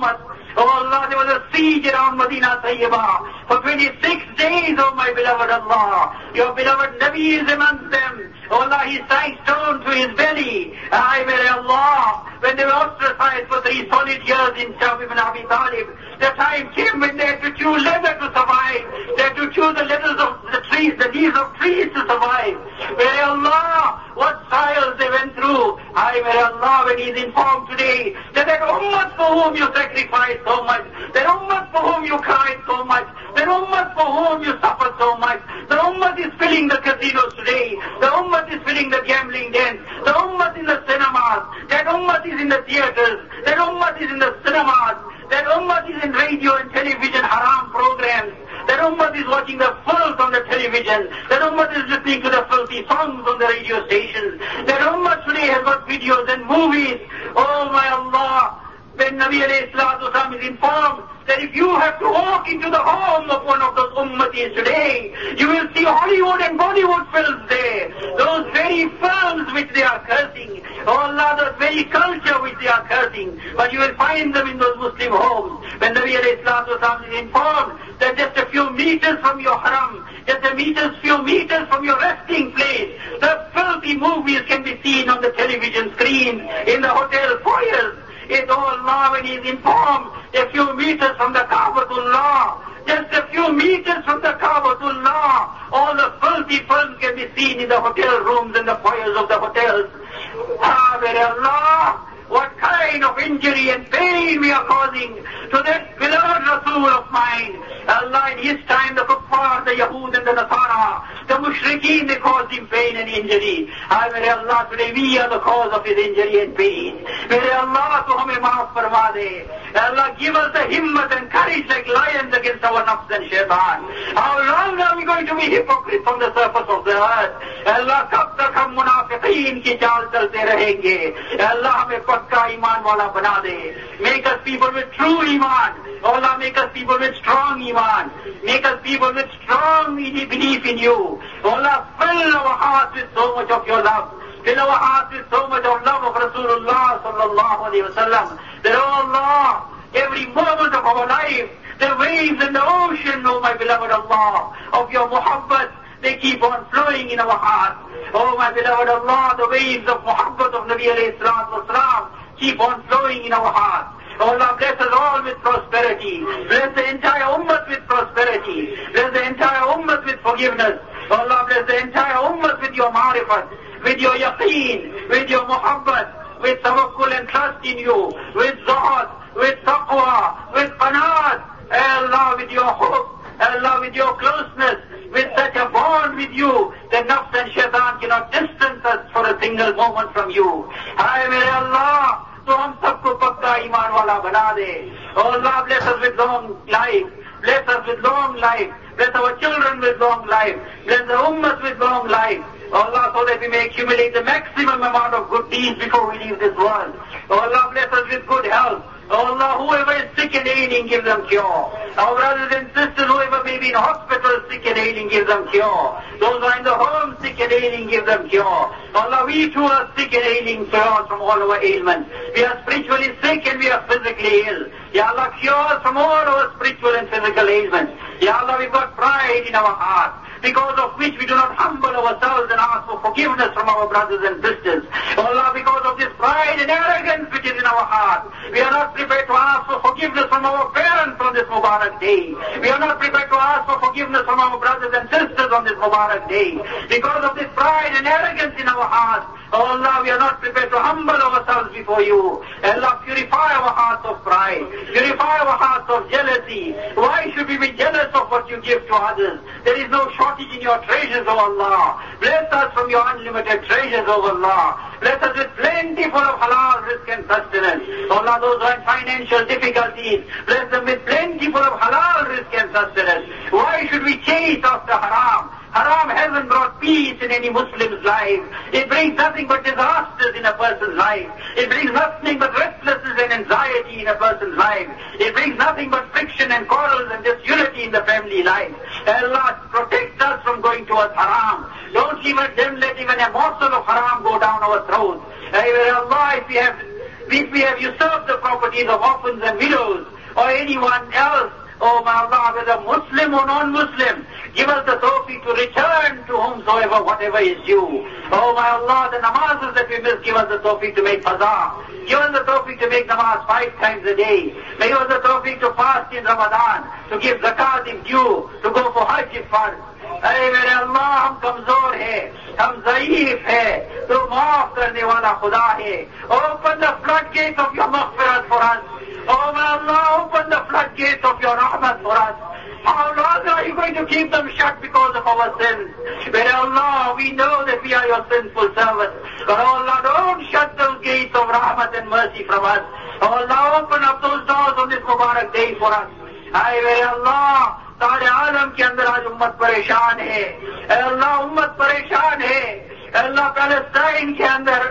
Oh Allah, there was a siege around Medina Tayyibah for 26 days, oh my beloved Allah. Your beloved Nabi is amongst them. Oh Allah, he sank stone to his belly. Ay, may Allah, when they were ostracized for 3 solid years in Shah ibn Abi Talib, the time came when they had to chew leather to survive. They had to chew the leathers of the trees, the leaves of trees to survive. May Allah, what trials they went through. Ay, may Allah, when he is informed today that ummah for whom you sacrificed so much, that ummah for whom you cried so much, that ummah for whom you suffered so much, the ummah is filling the casinos today, the ummah is filling the gambling dens, the ummah is in the cinemas, that ummah is in the theaters, that ummah is in the cinemas, that ummah is in radio and television haram programs, that ummah is watching the filth on the television, that ummah is listening to the filthy songs on the radio stations, that ummah today has got videos and movies. Oh my Allah, when Nabi alayhi salatu wasalam is informed that if you have to walk into the home of one of those ummatis today, you will see Hollywood and Bollywood films there. Those very films which they are cursing. Oh Allah, those very culture which they are cursing. But you will find them in those Muslim homes. When Nabi alayhi salatu wasalam is informed that just a few meters from your haram, just few meters from your resting place, the filthy movies can be seen on the television screens, in the hotel foyers. It's Allah, when he is informed, a few meters from the Ka'batullah, just a few meters from the Ka'batullah, all the filthy films can be seen in the hotel rooms and the foyers of the hotels. Ah, may Allah, what kind of injury and pain we are causing to that beloved Rasul of mine. Allah, in his time, the kuffar, the Yahud and the Nasara, the mushrikeen, they caused him pain and injury. Ah, may Allah, today we are the cause of his injury and pain. May Allah, to hame maaf farma de. Allah, give us the himmat and courage like lions against our nafs and shaitan. How long are we going to be hypocrites on the surface of the earth? Allah, kab tak hum munafiqeen ki chaal chalte rahenge. Allah, hame pakka iman wala bana de. Make us people with true iman. Allah, make us people with strong iman. Make us people with strong belief in you. Allah, fill our hearts with so much of your love. Fill our hearts with so much of love of Rasulullah sallallahu alayhi wa sallam. That, oh Allah, every moment of our life, the waves in the ocean, oh my beloved Allah, of your muhabbat, they keep on flowing in our hearts. Oh my beloved Allah, the waves of muhabbat of Nabi alayhi salatu wasalam keep on flowing in our hearts. Oh Allah, bless us all with prosperity. Bless the entire ummah with prosperity. Bless the entire ummah with forgiveness. Oh Allah, bless the entire ummah with your ma'rifat, with your yaqeen, with your muhabbat, with tawakkul and trust in you, with zuhd, with taqwa, with qanaat. Allah, with your hope. Allah, with your closeness, with such a bond with you that nafs and shaitan cannot distance us for a single moment from you. Ay, may Allah, to hum sabko pakka iman wala bana de. Oh Allah, bless us with long life. Bless us with long life. Bless our children with long life. Bless the ummah with long life. Oh Allah, so that we may accumulate the maximum amount of good deeds before we leave this world. Oh Allah, bless us with good health. Oh Allah, whoever is sick and ailing, give them cure. Our brothers and sisters, whoever may be in hospital, sick and ailing, give them cure. Those who are in the home, sick and ailing, give them cure. Oh Allah, we too are sick and ailing, cure us from all our ailments. We are spiritually sick and we are physically ill. Ya Allah, cure us from all our spiritual and physical ailments. Ya Allah, we've got pride in our hearts, because of which we do not humble ourselves and ask for forgiveness from our brothers and sisters. Oh Allah, because of this pride and arrogance which is in our hearts, we are not prepared to ask for forgiveness from our parents on this Mubarak day. We are not prepared to ask for forgiveness from our brothers and sisters on this Mubarak day. Because of this pride and arrogance in our hearts, oh Allah, we are not prepared to humble ourselves before you. Allah, purify our hearts of pride. Purify our hearts of jealousy. Why should we be jealous of what you give to others? There is no shortage in your treasures, O Allah. Bless us from your unlimited treasures, O Allah. Bless us with plenty full of halal risk and sustenance. O Allah, those who are in financial difficulties, bless them with plenty full of halal risk and sustenance. Why should we chase after haram? Haram hasn't brought peace in any Muslim's life. It brings nothing but disasters in a person's life. It brings nothing but restlessness and anxiety in a person's life. It brings nothing but friction and quarrels and disunity in the family life. Allah, protect us from going towards haram. Don't let even a morsel of haram go down our throats. Allah, if we have usurped the properties of orphans and widows, or anyone else. Oh my Allah, whether Muslim or non-Muslim, give us the tawfiq to return to whomsoever, whatever is due. Oh my Allah, the namazes that we miss, give us the tawfiq to make qaza. Give us the tawfiq to make namaz 5 times a day. Give us the tawfiq to fast in Ramadan, to give zakat if due, to go for hajj if farz. अरे मेरे अल्लाह, हम कमजोर है, हम ज़ईफ है, तो माफ करने वाला खुदा है. Open the floodgates of your maghfirat for us. Oh my Allah, open the floodgates of your rahmat for us. How long are you going to keep them shut because of our sins? May Allah, we know that we are your sinful servants. But oh Allah, don't shut those gates of rahmat and mercy from us. Oh Allah, open up those doors on this Mubarak day for us. Ay, may Allah, सारे आलम के अंदर आज उम्मत परेशान है. अल्लाह उम्मत परेशान है. अल्लाह पैलेस्टाइन के अंदर,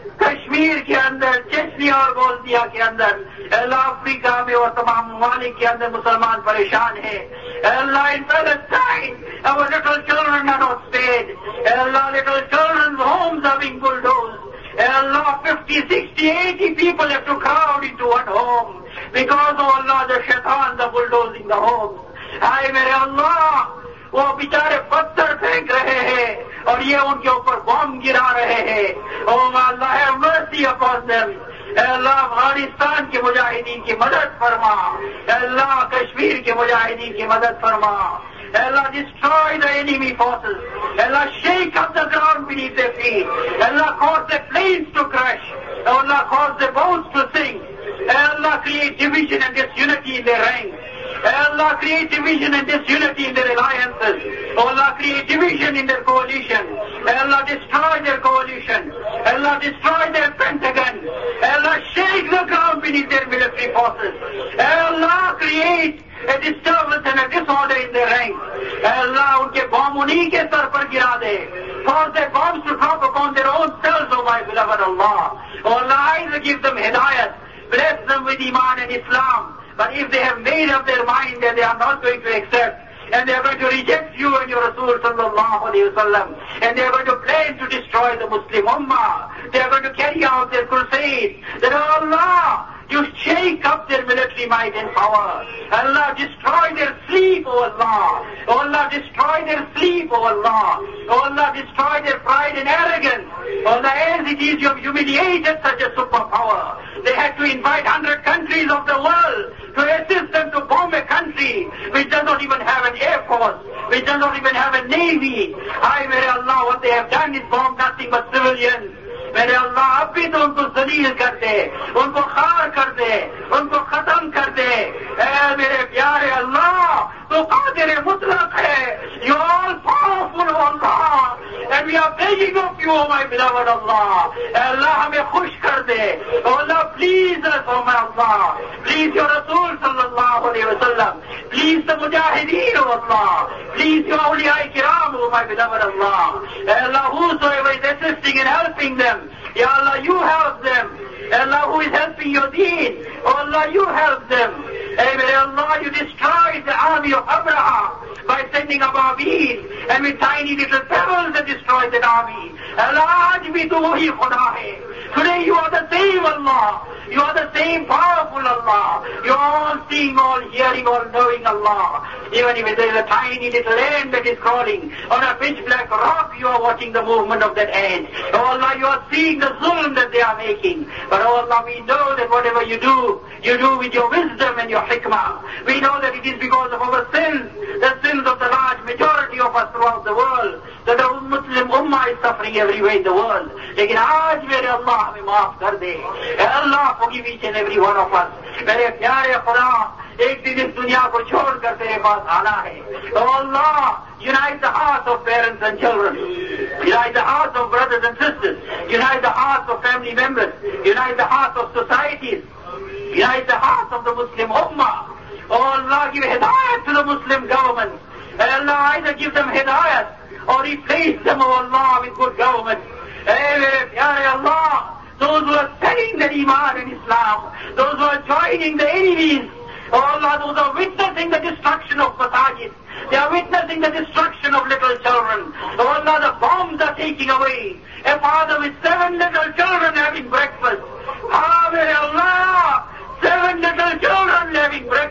कश्मीर के अंदर, चेचनिया और बोल्निया के अंदर, अल्लाह अफ्रीका में और तमाम ममालिक के अंदर मुसलमान परेशान है. अल्लाह in Palestine, our little children are not spared. Allah, little children's homes are being bulldozed. Allah, 50, 60, 80 people have to crowd into one home because of Allah, the shaitan, the bulldozing the homes. हाय मेरे अल्लाह, वो बेचारे पत्थर फेंक रहे हैं और ये उनके ऊपर बम गिरा रहे हैं. ओह अल्लाह, हैव मर्सी अपॉन देम. अल्लाह, अफगानिस्तान के मुजाहिदीन की मदद फरमा. अल्लाह, कश्मीर के मुजाहिदीन की मदद फरमा. Allah, destroy the enemy forces. Allah, shake up the ground beneath their feet. Allah, cause the planes to crash. Allah, cause the boats to sink. Allah, create division and disunity in their ranks. Allah, create division and disunity in their alliances. Allah, create division in their coalition. Allah, destroy their coalition. Allah, destroy their Pentagon. Allah, shake the ground beneath their military forces. Allah, create a disturbance and a disorder in their ranks. Allah, उनके bomb उन्हीं के sir पर गिरा दे. Cause their bombs to drop upon their own selves, oh my beloved Allah. Oh Allah, either give them hidayat, bless them with Iman and Islam. But if they have made up their mind that they are not going to accept, and they are going to reject you and your Rasul sallallahu alayhi wa sallam, and they are going to plan to destroy the Muslim Ummah, they are going to carry out their crusade, then oh Allah, you shake up their military might and power. Allah, destroy their sleep, oh Allah. Oh Allah, destroy their sleep, oh Allah. Oh Allah, destroy their pride and arrogance. Oh Allah, as it is, you have humiliated such a superpower. They had to invite 100 countries of the world to assist them to bomb a country which does not even have an air force, which does not even have a navy. Ay, may Allah, what they have done is bomb nothing but civilians. मेरे अल्लाह, अब भी तो उनको जलील कर दे, उनको खार कर दे, उनको खत्म कर दे. ऐ मेरे प्यारे अल्लाह, तो कादिर मुतलक है. You all powerful, oh Allah, and we are begging of you, oh my beloved Allah. Allah, हमें खुश कर दे. Oh Allah, please us, oh my Allah. Please your Rasul sallallahu alayhi wa sallam. Please the Mujahideen, oh Allah. Please your awliya kiram, oh my beloved Allah. Allah, whosoever is assisting and helping them, Ya Allah, you help them. Allah, who is helping your deen, oh Allah, you help them. Hey, may Allah, you destroyed the army of Abraham by sending Ababil, and with tiny little pebbles they destroyed that army. Allah, aaj bhi to wahi Khuda hai. Today you are the same Allah. You are the same powerful Allah. You are all seeing, all hearing, all knowing Allah. Even if there is a tiny little ant that is crawling on a pitch black rock, you are watching the movement of that ant. Oh Allah, you are seeing the zulm that they are making. But oh Allah, we know that whatever you do with your wisdom and your hikmah. We know that it is because of our sins, the sins of the large majority of us throughout the world, that the Muslim Ummah is suffering everywhere in the world. लेकिन आज मेरे अल्लाह हमें माफ कर दे. Allah, forgive each and every one of us. मेरे प्यारे खुदा, एक दिन इस दुनिया को छोड़कर तेरे पास आना है. Oh Allah, unite the hearts of parents and children. Unite the hearts of brothers and sisters. Unite the hearts of family members. Unite the hearts of societies. Unite the hearts of the Muslim Ummah. Oh Allah, give hidayat to the Muslim government. Allah, either give them hidayat or replace them, oh Allah, with good government. Hey, mere pyare Allah, those who are selling their Iman in Islam, those who are joining the enemies, oh Allah, those who are witnessing the destruction of masajid, they are witnessing the destruction of little children. Oh Allah, the bombs are taking away a father with 7 little children having breakfast. Ah, mere Allah, 7 little children having breakfast.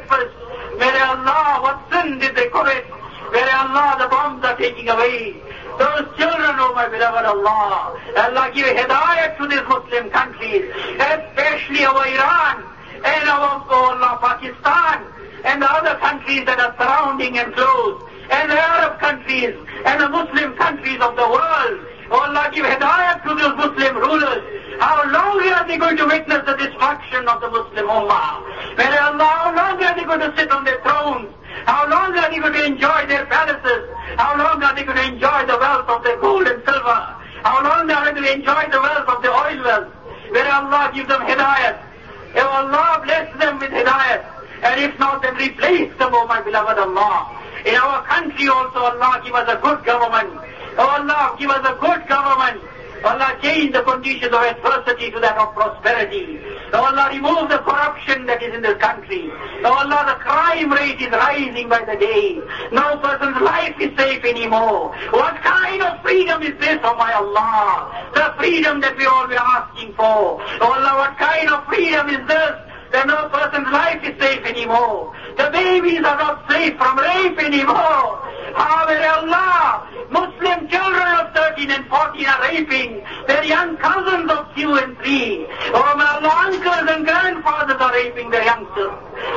taking away. Those children, oh my beloved Allah. Allah give hidayat to these Muslim countries, especially our Iran and our, oh Allah, Pakistan and the other countries that are surrounding and close, and the Arab countries and the Muslim countries of the world. Oh Allah, give hidayat to those Muslim rulers. How long are they going to witness the destruction of the Muslim Ummah? May Allah, how long are they going to sit on their thrones? How long are they going to enjoy their palaces? How long are they going to enjoy the wealth of their gold and silver? How long are they going to enjoy the wealth of the oil wells? May Allah give them hidayat. May Allah bless them with hidayat. And if not, then replace them, oh my beloved Allah. In our country also, Allah give us a good government. Oh Allah, give us a good government. Allah, change the conditions of adversity to that of prosperity. Oh Allah, remove the corruption that is in this country. Oh Allah, the crime rate is rising by the day. No person's life is safe anymore. What kind of freedom is this, oh my Allah? The freedom that we all were asking for. Oh Allah, what kind of freedom is this? That no person's life is safe anymore. The babies are not safe from rape anymore. However, Allah, Muslim children of 13 and 14 are raping their young cousins of 2 and 3. Oh my Allah, uncles and grandfathers are raping their youngsters.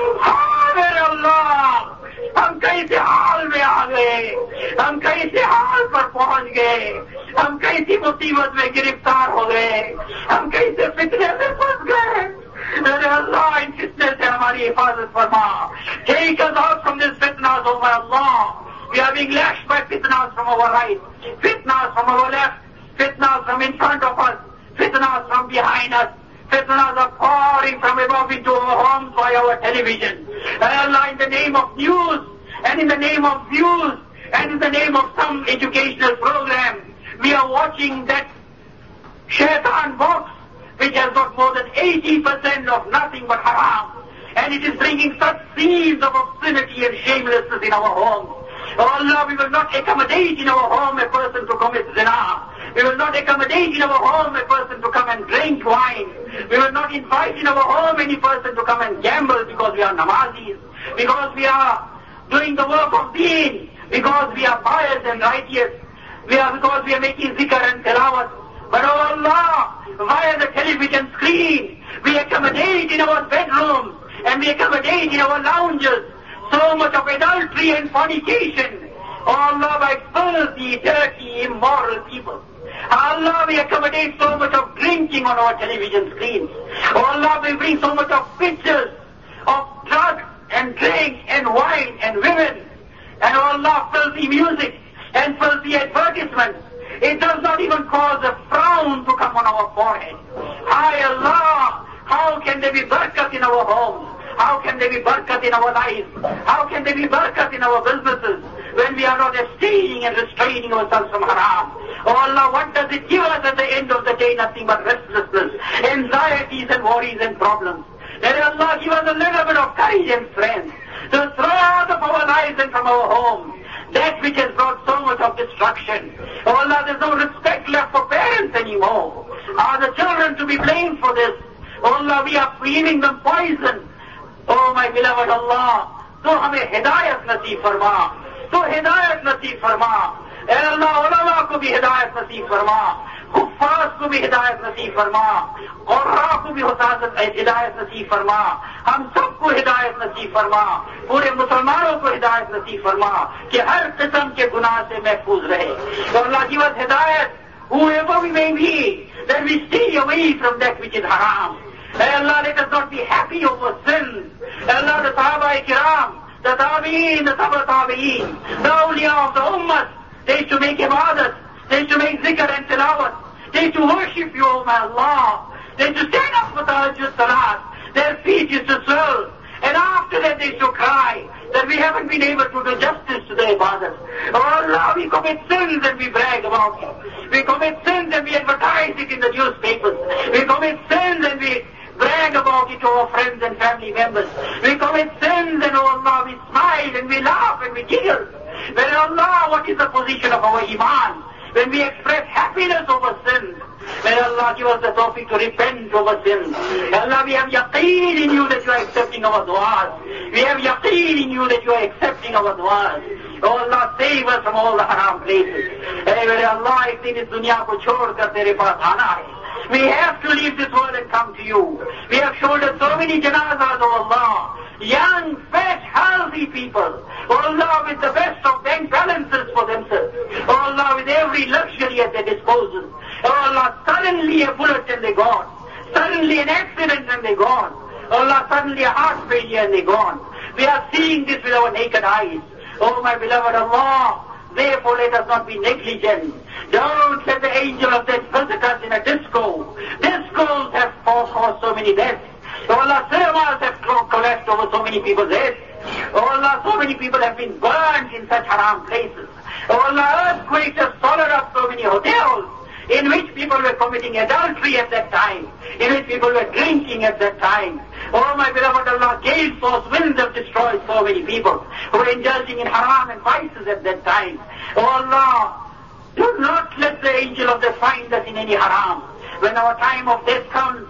However, Allah, हम कैसे हाल में आ गए, हम कैसे हाल पर पहुंच गए, हम कैसी मुसीबत में गिरफ्तार हो गए, हम कैसे फितने में फंस गए. May Allah in fitness से हमारी हिफाजत फरमा. Take us out from this fitnas, oh my Allah. We are being lashed by fitnas from our right, fitnas from our left, fitnas from in front of us, fitnas from behind us. Fitnas are pouring from above into our homes by our television. May Allah, in the name of news, and in the name of views, and in the name of some educational program, we are watching that shaitan box, which has got more than 80% of nothing but haram. And it is bringing such scenes of obscenity and shamelessness in our homes. Oh Allah, we will not accommodate in our home a person to commit zina. We will not accommodate in our home a person to come and drink wine. We will not invite in our home any person to come and gamble because we are namazis, because we are doing the work of deen, because we are pious and righteous, because we are making zikr and tilawat. But oh Allah, via the television screen, we accommodate in our bedrooms and we accommodate in our lounges so much of adultery and fornication. Oh Allah, by filthy, dirty, immoral people. Allah, we accommodate so much of drinking on our television screens. Oh Allah, we bring so much of pictures of drugs and drink and wine and women. And oh Allah, filthy music and filthy advertisements. It does not even cause a frown to come on our forehead. Hi Allah, how can there be barakat in our homes? How can there be barakat in our lives? How can there be barakat in our businesses when we are not abstaining and restraining ourselves from haram? Oh Allah, what does it give us at the end of the day? Nothing but restlessness, anxieties and worries and problems. May Allah give us a little bit of courage and strength to throw out of our lives and from our homes that which has brought so much of destruction. Oh Allah, there's no respect left for parents anymore. Are the children to be blamed for this? Oh Allah, we are feeding them poison. Oh my beloved Allah, so हमें हिदायत नसीब फरमा, तो हिदायत नसीब फरमा. ऐ अल्लाह उलमा को भी हिदायत नसीब फरमा, कुफ्फार को भी हिदायत नसीब फरमा, औरा को भी हिदायत नसीब फरमा, हम सबको हिदायत नसीब फरमा, पूरे मुसलमानों को हिदायत नसीब फरमा कि हर किस्म के गुनाह से महफूज रहे. तो अल्लाह give us हिदायत, whoever we may be, that we stay away from that which is haram. May Allah, let us not be happy over sins. Allah, the Sahaba-i-Kiram, the Tabi'een, the Tabi'een, the awliya of the Ummah, they used to make ibadat, they used to make zikr and tilawat, they used to worship you, O my Allah. They used to stand up for tahajjud salat, their feet used to swell, and after that they used to cry that we haven't been able to do justice to the ibadat. Oh Allah, we commit sins and we brag about it. We commit sins and we advertise it in the newspapers. We commit sins and we brag about it to our friends and family members. We commit sins and oh Allah, we smile and we laugh and we giggle. But Allah, what is the position of our iman? when we express happiness over sins, may Allah give us the tawfiq to repent over sins. Allah, we have yaqeen in you that you are accepting our du'as. We have yaqeen in you that you are accepting our du'as. Oh Allah, save us from all the haram places. Hey, Allah, if this dunya ko chhod kar tere paas aana hai. We have to leave this world and come to you. We have shouldered so many janazas, oh Allah. Young, fat, healthy people. Oh Allah, with the best of bank balances for themselves. Oh Allah, with every luxury at their disposal. Oh Allah, suddenly a bullet and they're gone. Suddenly an accident and they're gone. Oh Allah, suddenly a heart failure and they're gone. We are seeing this with our naked eyes. Oh my beloved Allah, therefore let us not be negligent. Don't let the angel of death visit us in a disco. Discos have caused so many deaths. Oh Allah, cinemas have collapsed over so many people's heads. Oh Allah, so many people have been burned in such haram places. Oh Allah, earthquakes have swallowed up so many hotels in which people were committing adultery at that time, in which people were drinking at that time. Oh my beloved Allah, gale force winds have destroyed so many people who were indulging in haram and vices at that time. Oh Allah, do not let the angel of death find us in any haram. When our time of death comes,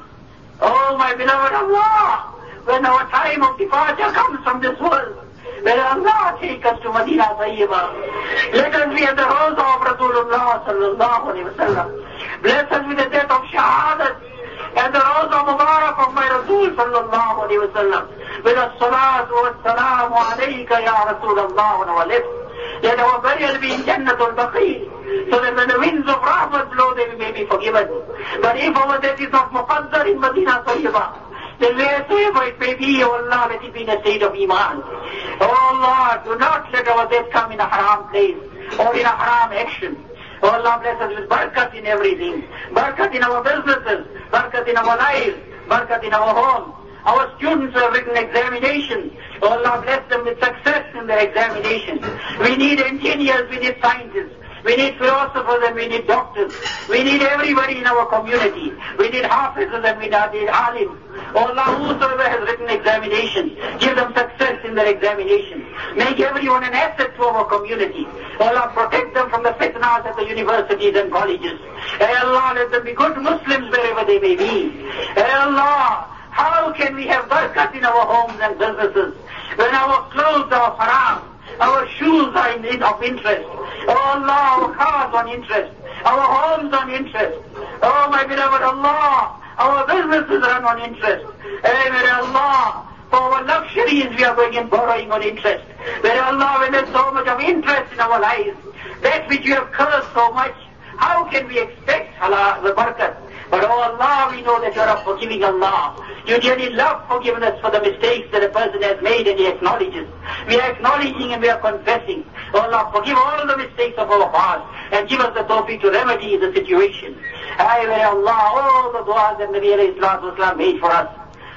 oh my beloved Allah, when our time of departure comes from this world, may Allah take us to Medina Tayyibah. Let us be at the rosa of Rasulullah sallallahu alayhi wa sallam. Bless us with the death of Shahadat and the rosa Mubarak of my Rasul sallallahu alayhi wa sallam. With a salatu wa salamu alayka ya Rasulullah on our lips. Let our burial be in Jannatul Baqi, so that when the winds of Rahmat blow, they may be forgiven. But if our death is not muqaddar in Medina Tayyibah, then wheresoever it may be, oh Allah, let it be in a state of Iman. Oh Allah, do not let our death come in a haram place or in a haram action. Oh Allah, bless us with barakat in everything. Barakat in our businesses, barakat in our lives, barakat in our homes. Our students have written examinations. Oh Allah, bless them with success in their examinations. We need engineers, we need scientists. We need philosophers and we need doctors. We need everybody in our community. We need hafizes and we need alims. Oh Allah, whosoever has written examinations, give them success in their examinations. Make everyone an asset to our community. Oh Allah, protect them from the fitnas at the universities and colleges. Hey Allah, let them be good Muslims wherever they may be. Hey Allah, how can we have barakat in our homes and businesses when our clothes are haram? Our shoes are of interest. Oh Allah, our cars on interest. Our homes on interest. Oh my beloved Allah, our businesses run on interest. May Allah, for our luxuries we are going and borrowing on interest. May Allah, when there's so much of interest in our lives, that which you have cursed so much, how can we expect Allah, the barakat? But oh Allah, we know that you are a forgiving Allah. You dearly love forgiveness for the mistakes that a person has made and he acknowledges. We are acknowledging and we are confessing. Oh Allah, forgive all the mistakes of our past and give us the tawfiq to remedy the situation. May Allah, all the du'as that Nabi alayhi salatu wasalam made for us.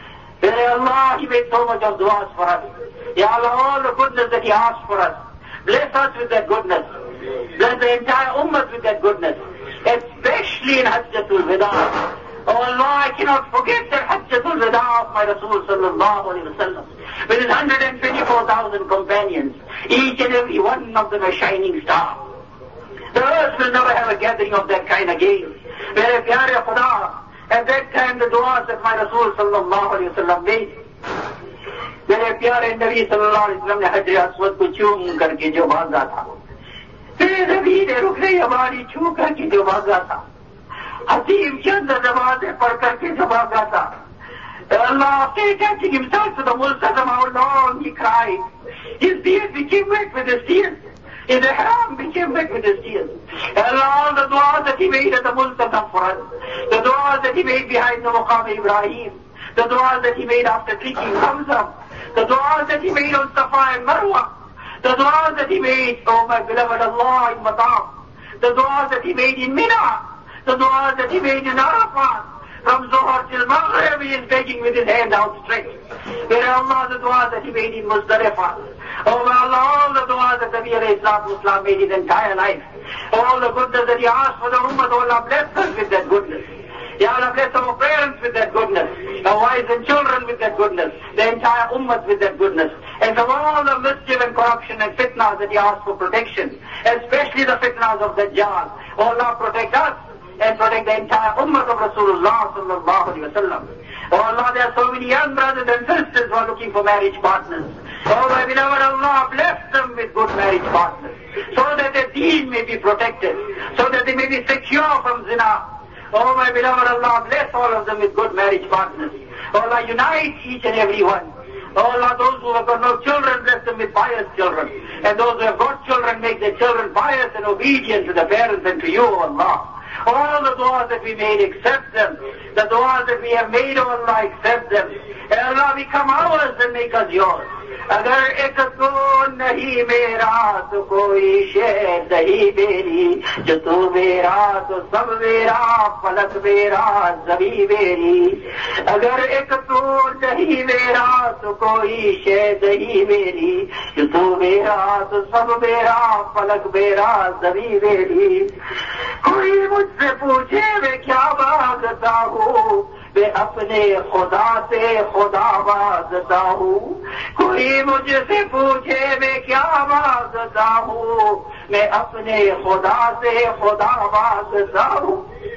May Allah, He made so much of du'as for us. Ya Allah, all the goodness that He asked for us. Bless us with that goodness. Bless the entire ummah with that goodness. Especially in Hajjatul Wada. Oh Allah, I cannot forget that Hajjatul Wada of my Rasul sallallahu alayhi wa sallam. With his 124,000 companions, each and every one of them a shining star. The earth will never have a gathering of that kind again. Mere pyare Khuda, at that time the du'as that my Rasul sallallahu alayhi wa sallam made. Mere pyare Nabi sallallahu alayhi wa sallam ne Hajr Aswad ko choom karke jo bhaga tha. Tere Nabi ne rukne yamani choo karke jo bhaga tha. Hatim chand namaze pad karke jo bhaga tha. Allah, after attaching himself to the multazam, how long he cried. His beard became wet with his tears. His ihram became wet with his tears. Allah, all the du'as that he made at the multazam for us, the du'as that he made behind the Maqam Ibrahim, the du'as that he made after drinking Zamzam, the du'as that he made on Safa and Marwa, the du'as that he made, oh my beloved Allah, in Mataf, the du'as that he made in Mina, the du'as that he made in Arafat. From Zohar till Maghrib, he is begging with his hand outstretched. May Allah, the du'as that he made in Muzdalifah. Oh, may Allah, all the du'as that Nabi alayhi salatu wasalam made his entire life. All the goodness that he asked for the ummah, oh Allah, bless us with that goodness. Ya Allah, bless our parents with that goodness. Our wives and children with that goodness. The entire ummah with that goodness. And from all the mischief and corruption and fitnas that he asks for protection, especially the fitnas of Dajjal. Oh Allah, protect us and protect the entire ummah of Rasulullah sallallahu alaihi wasallam. Oh Allah, there are so many young brothers and sisters who are looking for marriage partners. Oh my beloved Allah, bless them with good marriage partners, so that their deen may be protected, so that they may be secure from zina. Oh my beloved Allah, bless all of them with good marriage partners. Oh Allah, unite each and every one. Oh Allah, those who have got no children, bless them with pious children. And those who have got children, make their children pious and obedient to the parents and to you, oh Allah. All the du'as that we made, accept them. The du'as that we have made, oh Allah, accept them. And Allah, become ours and make us yours. अगर एक तो नहीं मेरा तो कोई शे नहीं मेरी, जो तू मेरा तो सब मेरा, फलक मेरा ज़मीन मेरी. अगर एक तो नहीं मेरा तो कोई शे नहीं मेरी, जो तू मेरा तो सब मेरा, फलक मेरा ज़मीन मेरी. कोई मुझसे पूछे मैं क्या मांगता हूँ, मैं अपने खुदा से खुदा मांगता हूँ. कोई मुझसे पूछे मैं क्या मांगता हूँ, मैं अपने खुदा से खुदा मांगता हूँ.